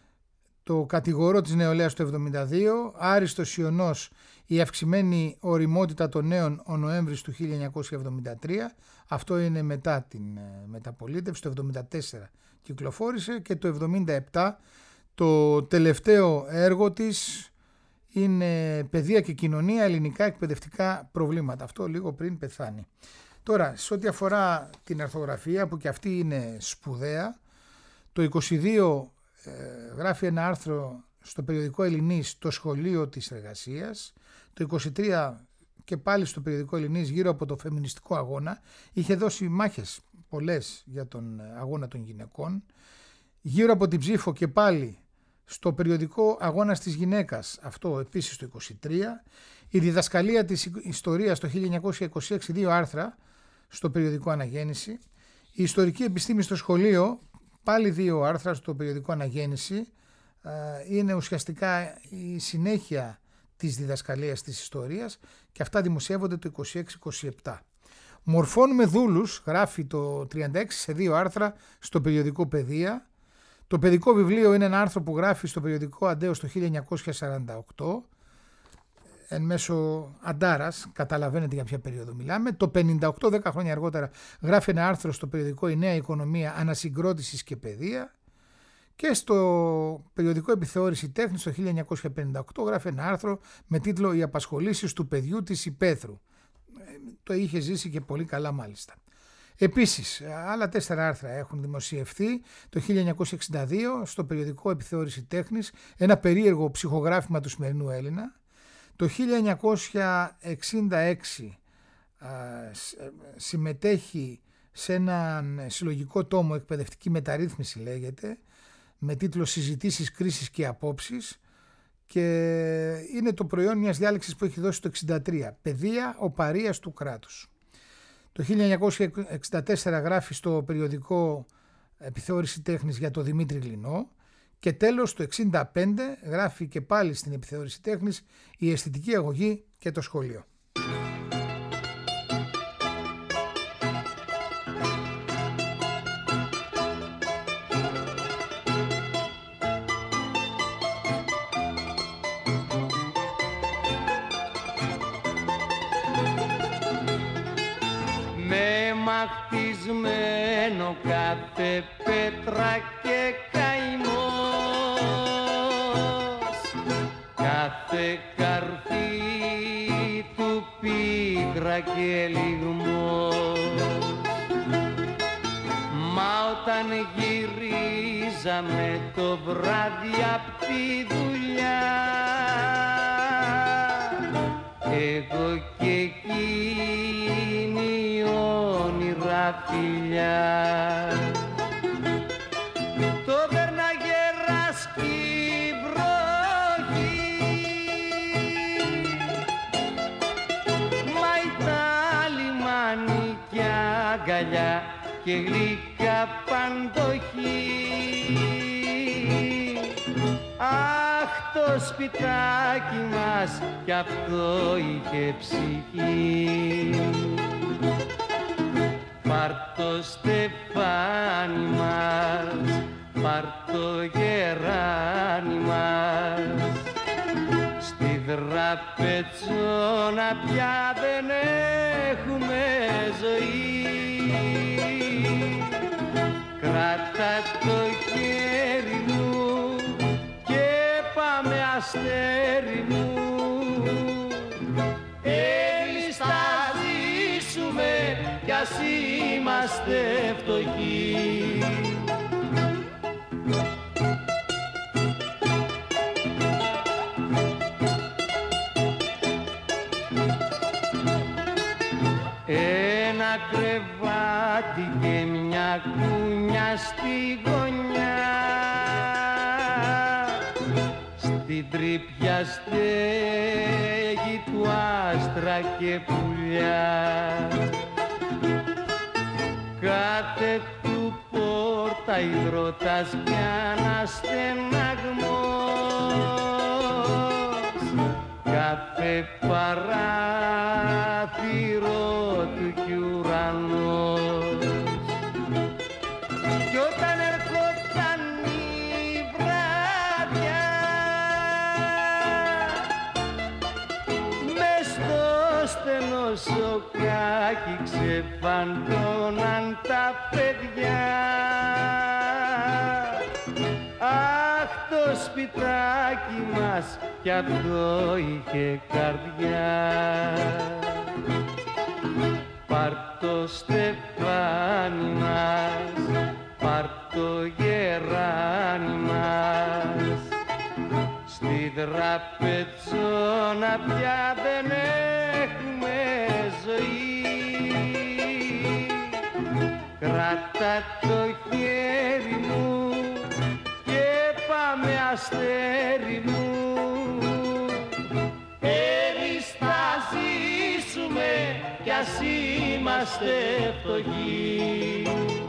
Το κατηγορό της νεολαίας το εβδομήντα δύο, Άριστος Ιωνός, η αυξημένη ωριμότητα των νέων ο Νοέμβρης του χίλια εννιακόσια εβδομήντα τρία, αυτό είναι μετά την μεταπολίτευση, το εβδομήντα τέσσερα κυκλοφόρησε και το εβδομήντα επτά το τελευταίο έργο της είναι Παιδεία και Κοινωνία, ελληνικά εκπαιδευτικά προβλήματα, αυτό λίγο πριν πεθάνει. Τώρα, σε ό,τι αφορά την αρθογραφία που και αυτή είναι σπουδαία, το είκοσι δύο γράφει ένα άρθρο στο περιοδικό Ελληνής το σχολείο της εργασίας, το είκοσι τρία και πάλι στο περιοδικό Ελληνής γύρω από το φεμινιστικό αγώνα, είχε δώσει μάχες πολλές για τον αγώνα των γυναικών, γύρω από την ψήφο και πάλι στο περιοδικό Αγώνας της Γυναίκας, αυτό επίσης το είκοσι τρία, η διδασκαλία της ιστορίας το χίλια εννιακόσια είκοσι έξι, δύο άρθρα στο περιοδικό Αναγέννηση, η ιστορική επιστήμη στο σχολείο, πάλι δύο άρθρα στο περιοδικό Αναγέννηση, είναι ουσιαστικά η συνέχεια της διδασκαλίας της ιστορίας και αυτά δημοσιεύονται το είκοσι έξι είκοσι επτά. Μορφώνουμε δούλους, γράφει το τριάντα έξι σε δύο άρθρα στο περιοδικό Παιδεία. Το παιδικό βιβλίο είναι ένα άρθρο που γράφει στο περιοδικό Αντέος το χίλια εννιακόσια σαράντα οκτώ, εν μέσω Αντάρας, καταλαβαίνετε για ποια περίοδο μιλάμε. Το πενήντα οκτώ, δέκα χρόνια αργότερα, γράφει ένα άρθρο στο περιοδικό Η Νέα Οικονομία Ανασυγκρότησης και Παιδεία και στο περιοδικό Επιθεώρηση Τέχνης το χίλια εννιακόσια πενήντα οκτώ γράφει ένα άρθρο με τίτλο «Οι απασχολήσεις του παιδιού της υπαίθρου». Το είχε ζήσει και πολύ καλά μάλιστα. Επίσης, άλλα τέσσερα άρθρα έχουν δημοσιευθεί το χίλια εννιακόσια εξήντα δύο στο περιοδικό Επιθεώρηση Τέχνης, ένα περίεργο ψυχογράφημα του σημερινού Έλληνα. Το χίλια εννιακόσια εξήντα έξι α, συμμετέχει σε έναν συλλογικό τόμο, εκπαιδευτική μεταρρύθμιση λέγεται, με τίτλο «Συζητήσεις, κρίσεις και απόψεις», και είναι το προϊόν μιας διάλεξης που έχει δώσει το εξήντα τρία, «Παιδεία οπαρίας του κράτους». Το χίλια εννιακόσια εξήντα τέσσερα γράφει στο περιοδικό Επιθεώρηση Τέχνης για το Δημήτρη Γλινό και τέλος το εξήντα πέντε γράφει και πάλι στην Επιθεώρηση Τέχνης «Η αισθητική αγωγή και το σχολείο». Χτισμένο κάθε πέτρα και καημός, κάθε καρφί του πίκρα και λιγμός. Μα όταν γυρίζαμε το βράδυ απ' τη δουλειά, εγώ και εκείνη όνειρα φιλιά, το βέρναγε ράσκει βροχή, μα ήταν λιμάνι κι αγκαλιά και γλυκά παντοχή. Αχ, το σπιτάκι μας κι αυτό είχε ψυχή. Πάρ' το στεφάνι μας, πάρ' το γεράνι μας, στη δραπετσόνα πια δεν έχουμε ζωή. Κράτα το χέρι μου και αστέρι μου, εμείς θα ζήσουμε κι ας είμαστε φτωχοί. Ένα κρεβάτι και μια κούνια στη γωνιά, στην τρύπια στέγη του άστρα και πουλιά. Κάθε του πόρτα υδρότας κι αναστεναγμός, κάθε παράθυρο του κι ουρανός. Κι όταν ερχόταν η βράδια, μες στο στενό σοκάκι ξεφαντώναν τα παιδιά. Αχ, το σπιτάκι μας κι αυτό είχε καρδιά. Πάρ' το στεφάνι μας, πάρ' το γεράνι μας, στη τραπεζόνα πια δεν έχουμε ζωή. Κράτα το χέρι μου και πάμε αστέρι μου, εμείς θα ζήσουμε κι ας είμαστε φτωχοί.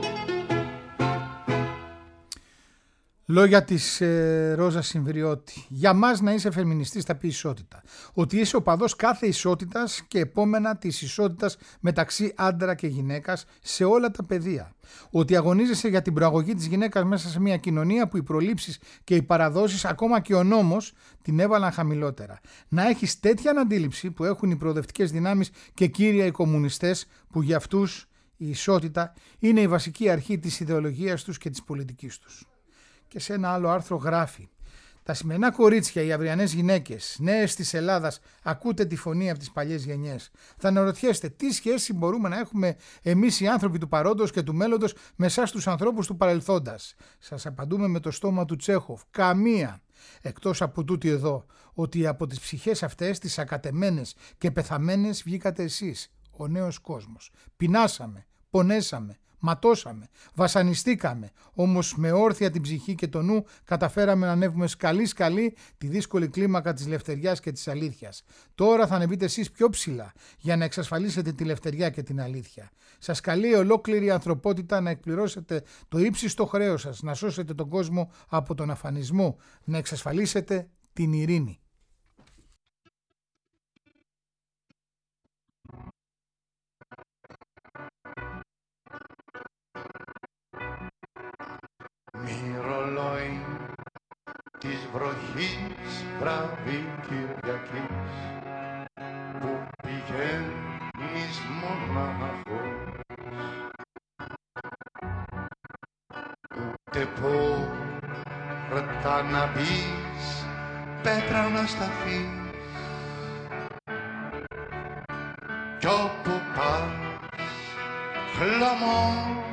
Λόγια της ε, Ρόζα Συμβριώτη. Για μας να είσαι φεμινιστής θα πει ισότητα. Ότι είσαι οπαδός κάθε ισότητας και επόμενα της ισότητας μεταξύ άντρα και γυναίκας σε όλα τα πεδία. Ότι αγωνίζεσαι για την προαγωγή της γυναίκας μέσα σε μια κοινωνία που οι προλήψεις και οι παραδόσεις, ακόμα και ο νόμος, την έβαλαν χαμηλότερα. Να έχεις τέτοια αντίληψη που έχουν οι προοδευτικές δυνάμεις και κύρια οι κομμουνιστές, που για αυτούς η ισότητα είναι η βασική αρχή της ιδεολογίας τους και της πολιτικής τους. Και σε ένα άλλο άρθρο γράφει: τα σημερινά κορίτσια, οι αυριανές γυναίκες, νέες της Ελλάδας, ακούτε τη φωνή από τις παλιές γενιές. Θα αναρωτιέστε τι σχέση μπορούμε να έχουμε εμείς οι άνθρωποι του παρόντος και του μέλλοντος με εσάς τους ανθρώπους του παρελθόντας. Σας απαντούμε με το στόμα του Τσέχοφ: καμία. Εκτός από τούτη εδώ, ότι από τις ψυχές αυτές, τις ακατεμένες και πεθαμένες, βγήκατε εσείς, ο νέος κόσμος. Πεινάσαμε, πονέσαμε, ματώσαμε, βασανιστήκαμε, όμως με όρθια την ψυχή και το νου καταφέραμε να ανέβουμε σκαλί σκαλί τη δύσκολη κλίμακα της λευτεριάς και της αλήθειας. Τώρα θα ανεβείτε εσείς πιο ψηλά για να εξασφαλίσετε τη λευτεριά και την αλήθεια. Σας καλεί ολόκληρη η ανθρωπότητα να εκπληρώσετε το ύψιστο χρέος σας, να σώσετε τον κόσμο από τον αφανισμό, να εξασφαλίσετε την ειρήνη. Μυρολόι της βροχής βράδυ Κυριακής, που πηγαίνεις μονάχος, ούτε πόρτα να μπεις, πέτρα να σταθείς, κι όπου πας χλωμό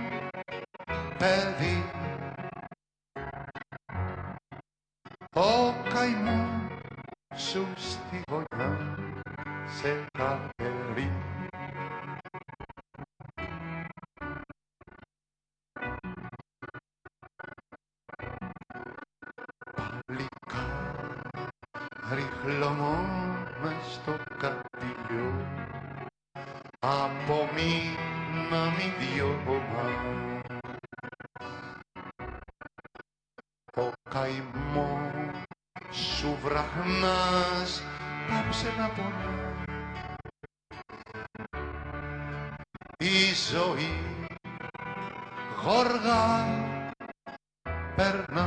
παιδί. Ο καημός σου στη γωνιά σε καλερί. Παλικάρι χλωμό μες στο κατηλιό, από μήνα μη διώμα. Ο καημός σου βραχνάς, πάψε να πονά. Η ζωή γοργά περνά.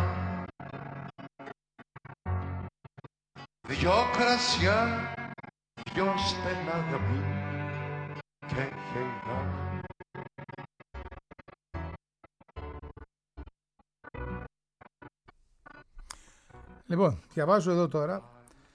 Δυο κρασιά, δυο στεναγμοί και χεϊνά. Λοιπόν, διαβάζω εδώ τώρα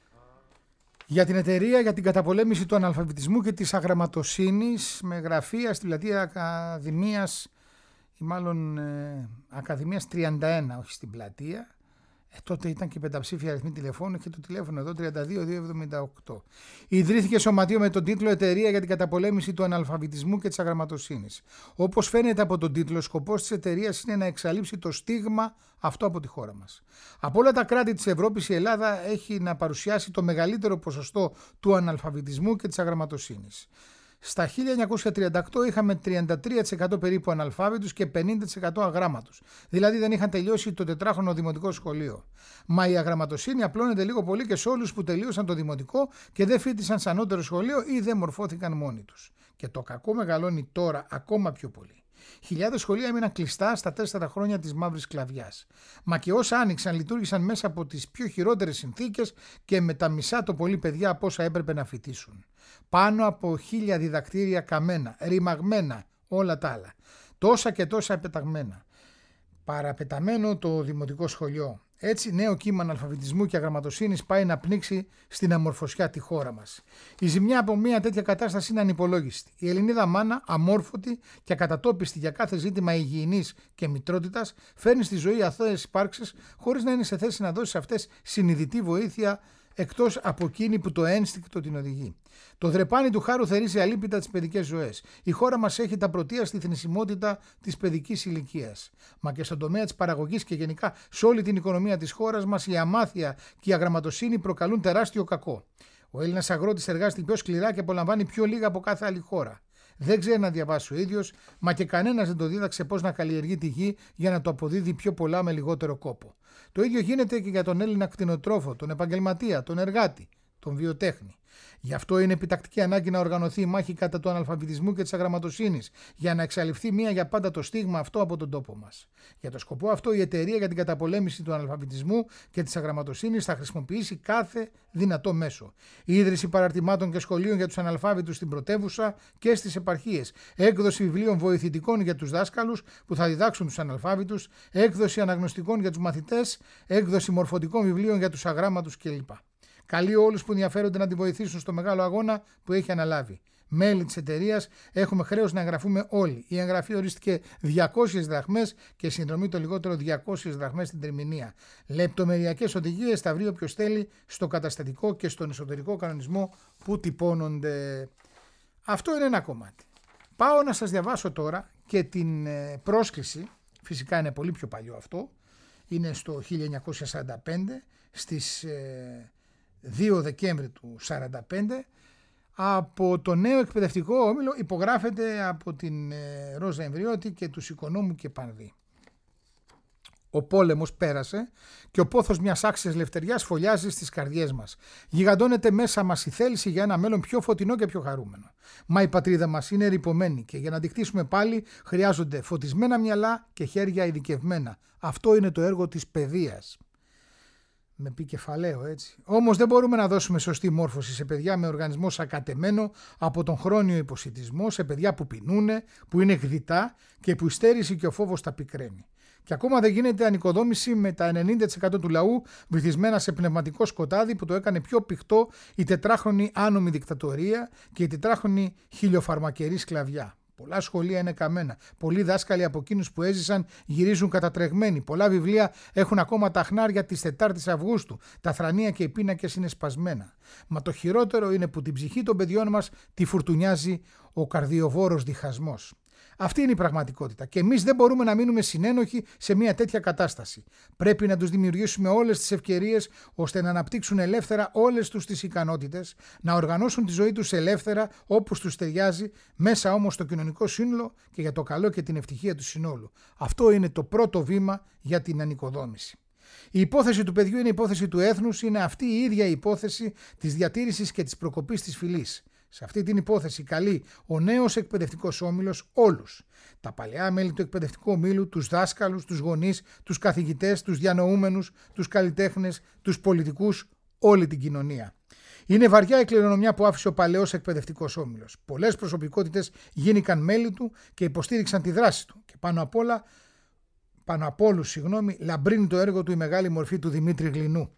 για την εταιρεία για την καταπολέμηση του αναλφαβητισμού και της αγραμματοσύνης με γραφεία στη πλατεία Ακαδημίας, ή μάλλον ε, Ακαδημίας τριάντα ένα, όχι στην πλατεία. Ε, τότε ήταν και πενταψήφια αριθμή τηλεφώνου και το τηλέφωνο εδώ τριάντα δύο διακόσια εβδομήντα οκτώ. Ιδρύθηκε σωματείο με τον τίτλο Εταιρεία για την καταπολέμηση του αναλφαβητισμού και της αγραμματοσύνης. Όπως φαίνεται από τον τίτλο, σκοπός της εταιρείας είναι να εξαλείψει το στίγμα αυτό από τη χώρα μας. Από όλα τα κράτη της Ευρώπης, η Ελλάδα έχει να παρουσιάσει το μεγαλύτερο ποσοστό του αναλφαβητισμού και της αγραμματοσύνης. Στα χίλια εννιακόσια τριάντα οκτώ είχαμε τριάντα τρία τοις εκατό περίπου αναλφάβητους και πενήντα τοις εκατό αγράμματους. Δηλαδή δεν είχαν τελειώσει το τετράχρονο δημοτικό σχολείο. Μα η αγραμματοσύνη απλώνεται λίγο πολύ και σε όλους που τελείωσαν το δημοτικό και δεν φοιτήσαν σε ανώτερο σχολείο ή δεν μορφώθηκαν μόνοι τους. Και το κακό μεγαλώνει τώρα ακόμα πιο πολύ. Χιλιάδες σχολεία έμειναν κλειστά στα τέσσερα χρόνια της μαύρης σκλαβιάς. Μα και όσα άνοιξαν λειτουργήσαν μέσα από τις πιο χειρότερες συνθήκες και με τα μισά το πολύ παιδιά από όσα έπρεπε να φοιτήσουν. Πάνω από χίλια διδακτήρια καμένα, ρημαγμένα, όλα τα άλλα. Τόσα και τόσα πεταγμένα. Παραπεταμένο το δημοτικό σχολείο. Έτσι, νέο κύμα αναλφαβητισμού και αγραμματοσύνης πάει να πνίξει στην αμορφωσιά τη χώρα μας. Η ζημιά από μια τέτοια κατάσταση είναι ανυπολόγιστη. Η Ελληνίδα μάνα, αμόρφωτη και ακατατόπιστη για κάθε ζήτημα υγιεινής και μητρότητας, φέρνει στη ζωή αθώες υπάρξεις χωρίς να είναι σε θέση να δώσει σε αυτές συνειδητή βοήθεια, εκτός από εκείνη που το ένστικτο την οδηγεί. Το δρεπάνι του χάρου θερίζει αλίπητα τις παιδικές ζωές. Η χώρα μας έχει τα πρωτεία στη θνησιμότητα της παιδικής ηλικίας. Μα και στον τομέα της παραγωγής και γενικά σε όλη την οικονομία της χώρας μας, η αμάθεια και η αγραμματοσύνη προκαλούν τεράστιο κακό. Ο Έλληνας αγρότης εργάζεται πιο σκληρά και απολαμβάνει πιο λίγα από κάθε άλλη χώρα. Δεν ξέρει να διαβάσει ο ίδιος, μα και κανένας δεν το δίδαξε πώς να καλλιεργεί τη γη για να το αποδίδει πιο πολλά με λιγότερο κόπο. Το ίδιο γίνεται και για τον Έλληνα κτηνοτρόφο, τον επαγγελματία, τον εργάτη, τον βιοτέχνη. Γι' αυτό είναι επιτακτική ανάγκη να οργανωθεί η μάχη κατά του αναλφαβητισμού και της αγραμματοσύνης, για να εξαλειφθεί μία για πάντα το στίγμα αυτό από τον τόπο μας. Για το σκοπό αυτό, η εταιρεία για την καταπολέμηση του αναλφαβητισμού και της αγραμματοσύνης θα χρησιμοποιήσει κάθε δυνατό μέσο. Η ίδρυση παραρτημάτων και σχολείων για τους αναλφάβητους στην πρωτεύουσα και στις επαρχίες, έκδοση βιβλίων βοηθητικών για τους δάσκαλους που θα διδάξουν τους αναλφάβητους, έκδοση αναγνωστικών για τους μαθητές, έκδοση μορφωτικών βιβλίων για τους αγράμματους κλπ. Καλεί όλους που ενδιαφέρονται να τη βοηθήσουν στο μεγάλο αγώνα που έχει αναλάβει. Μέλη της εταιρείας έχουμε χρέος να εγγραφούμε όλοι. Η εγγραφή ορίστηκε διακόσιες δραχμές και συνδρομή το λιγότερο διακόσιες δραχμές στην τριμηνία. Λεπτομεριακές οδηγίες θα βρει όποιος θέλει στο καταστατικό και στον εσωτερικό κανονισμό που τυπώνονται. Αυτό είναι ένα κομμάτι. Πάω να σας διαβάσω τώρα και την πρόσκληση. Φυσικά είναι πολύ πιο παλιό αυτό. Είναι στο χίλια εννιακόσια σαράντα πέντε στις δύο Δεκέμβρη του σαράντα πέντε από το νέο εκπαιδευτικό όμιλο, υπογράφεται από την Ρόζα Εμβριώτη και τους Οικονόμου και Πανδί. Ο πόλεμος πέρασε και ο πόθος μιας άξιας λευτεριάς φωλιάζει στις καρδιές μας. Γιγαντώνεται μέσα μας η θέληση για ένα μέλλον πιο φωτεινό και πιο χαρούμενο. Μα η πατρίδα μας είναι ερειπωμένη και για να αντικτήσουμε πάλι χρειάζονται φωτισμένα μυαλά και χέρια ειδικευμένα. Αυτό είναι το έργο της παιδείας. Με πικεφαλαίο, έτσι. Όμως δεν μπορούμε να δώσουμε σωστή μόρφωση σε παιδιά με οργανισμό σακατεμένο από τον χρόνιο υποσιτισμό, σε παιδιά που πεινούνε, που είναι γδυτά και που η στέρηση και ο φόβος τα πικραίνει. Και ακόμα δεν γίνεται ανοικοδόμηση με τα ενενήντα τοις εκατό του λαού βυθισμένα σε πνευματικό σκοτάδι που το έκανε πιο πηχτό η τετράχρονη άνομη δικτατορία και η τετράχρονη χιλιοφαρμακερή σκλαβιά. Πολλά σχολεία είναι καμένα. Πολλοί δάσκαλοι από εκείνους που έζησαν γυρίζουν κατατρεγμένοι. Πολλά βιβλία έχουν ακόμα τα χνάρια της τετάρτης Αυγούστου. Τα θρανία και οι πίνακες είναι σπασμένα. Μα το χειρότερο είναι που την ψυχή των παιδιών μας τη φουρτουνιάζει ο καρδιοβόρος διχασμός. Αυτή είναι η πραγματικότητα και εμείς δεν μπορούμε να μείνουμε συνένοχοι σε μια τέτοια κατάσταση. Πρέπει να τους δημιουργήσουμε όλες τις ευκαιρίες ώστε να αναπτύξουν ελεύθερα όλες τους τις ικανότητες, να οργανώσουν τη ζωή τους ελεύθερα όπως τους ταιριάζει, μέσα όμως στο κοινωνικό σύνολο και για το καλό και την ευτυχία του συνόλου. Αυτό είναι το πρώτο βήμα για την ανοικοδόμηση. Η υπόθεση του παιδιού είναι η υπόθεση του έθνους, είναι αυτή η ίδια η υπόθεση της διατήρησης και της προκοπής της φυλής. Σε αυτή την υπόθεση καλεί ο νέος εκπαιδευτικός όμιλος όλους. Τα παλαιά μέλη του εκπαιδευτικού ομίλου, τους δάσκαλους, τους γονείς, τους καθηγητές, τους διανοούμενους, τους καλλιτέχνες, τους πολιτικούς, όλη την κοινωνία. Είναι βαριά η κληρονομιά που άφησε ο παλαιός εκπαιδευτικός όμιλος. Πολλές προσωπικότητες γίνηκαν μέλη του και υποστήριξαν τη δράση του. Και πάνω απ' όλα, πάνω απ' όλους, συγγνώμη, λαμπρύνει το έργο του η μεγάλη μορφή του Δημήτρη Γλινού.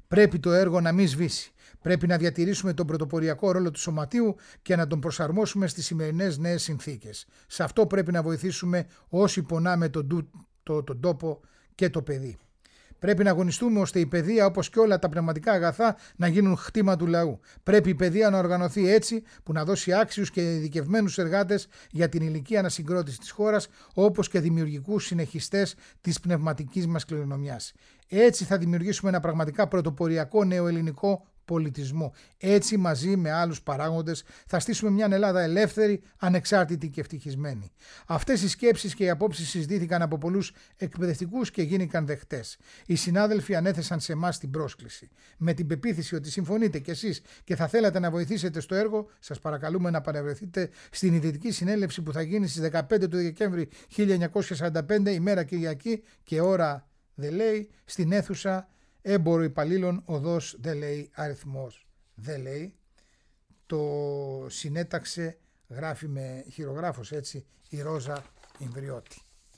Πρέπει το έργο να μην σβήσει. Πρέπει να διατηρήσουμε τον πρωτοποριακό ρόλο του σωματείου και να τον προσαρμόσουμε στις σημερινές νέες συνθήκες. Σε αυτό πρέπει να βοηθήσουμε όσοι πονάμε τον, το, το, τον τόπο και το παιδί. Πρέπει να αγωνιστούμε ώστε η παιδεία, όπως και όλα τα πνευματικά αγαθά, να γίνουν χτήμα του λαού. Πρέπει η παιδεία να οργανωθεί έτσι που να δώσει άξιους και ειδικευμένους εργάτες για την ηλική ανασυγκρότηση της χώρας, όπως και δημιουργικούς συνεχιστές της πνευματικής μας κληρονομιάς. Έτσι θα δημιουργήσουμε ένα πραγματικά πρωτοποριακό νεοελληνικό πολιτισμό. Έτσι, μαζί με άλλους παράγοντες, θα στήσουμε μια Ελλάδα ελεύθερη, ανεξάρτητη και ευτυχισμένη. Αυτές οι σκέψεις και οι απόψεις συζητήθηκαν από πολλούς εκπαιδευτικούς και γίνηκαν δεκτές. Οι συνάδελφοι ανέθεσαν σε εμάς την πρόσκληση. Με την πεποίθηση ότι συμφωνείτε κι εσείς και θα θέλατε να βοηθήσετε στο έργο, σας παρακαλούμε να παρευρεθείτε στην ιδρυτική συνέλευση που θα γίνει στις δεκαπέντε του Δεκέμβρη χίλια εννιακόσια σαράντα πέντε, ημέρα Κυριακή και ώρα δεν λέει, στην αίθουσα Έμπορο Υπαλλήλων, οδός δεν λέει, αριθμός δεν λέει. Το συνέταξε, γράφει με χειρογράφος έτσι, η Ρόζα Ιμβριώτη.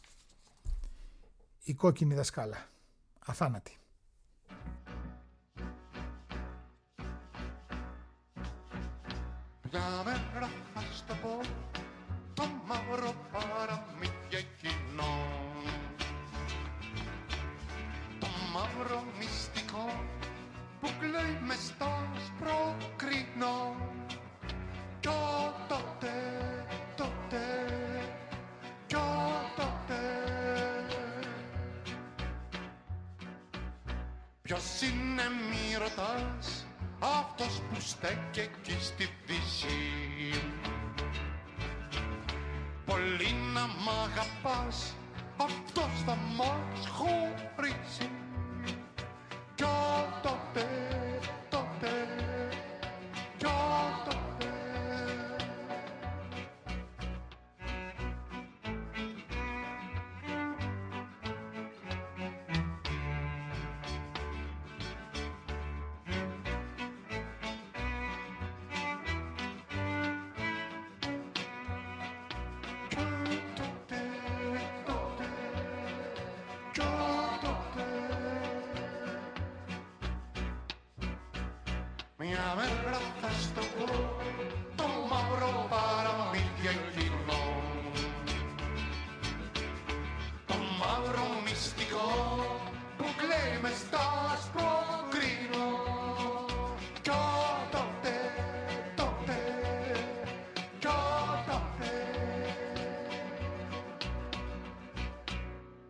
Η κόκκινη δασκάλα, αθάνατη. Μια μέρα θα στο πω το μαύρο παραμύθι εκείνο, το μαύρο μυστικό που κλαίει μες στο άσπρο κρίνο. Κι τότε, τότε, κι τότε ποιος είναι μη ρωτάς, αυτός που στέκει εκεί στη δύση. Πολύ να μ' αγαπάς, αυτός θα μας χωρίσει. Κι τότε, τότε, κι τότε. Μια μέρα θα στο πω το μαύρο παραμύθι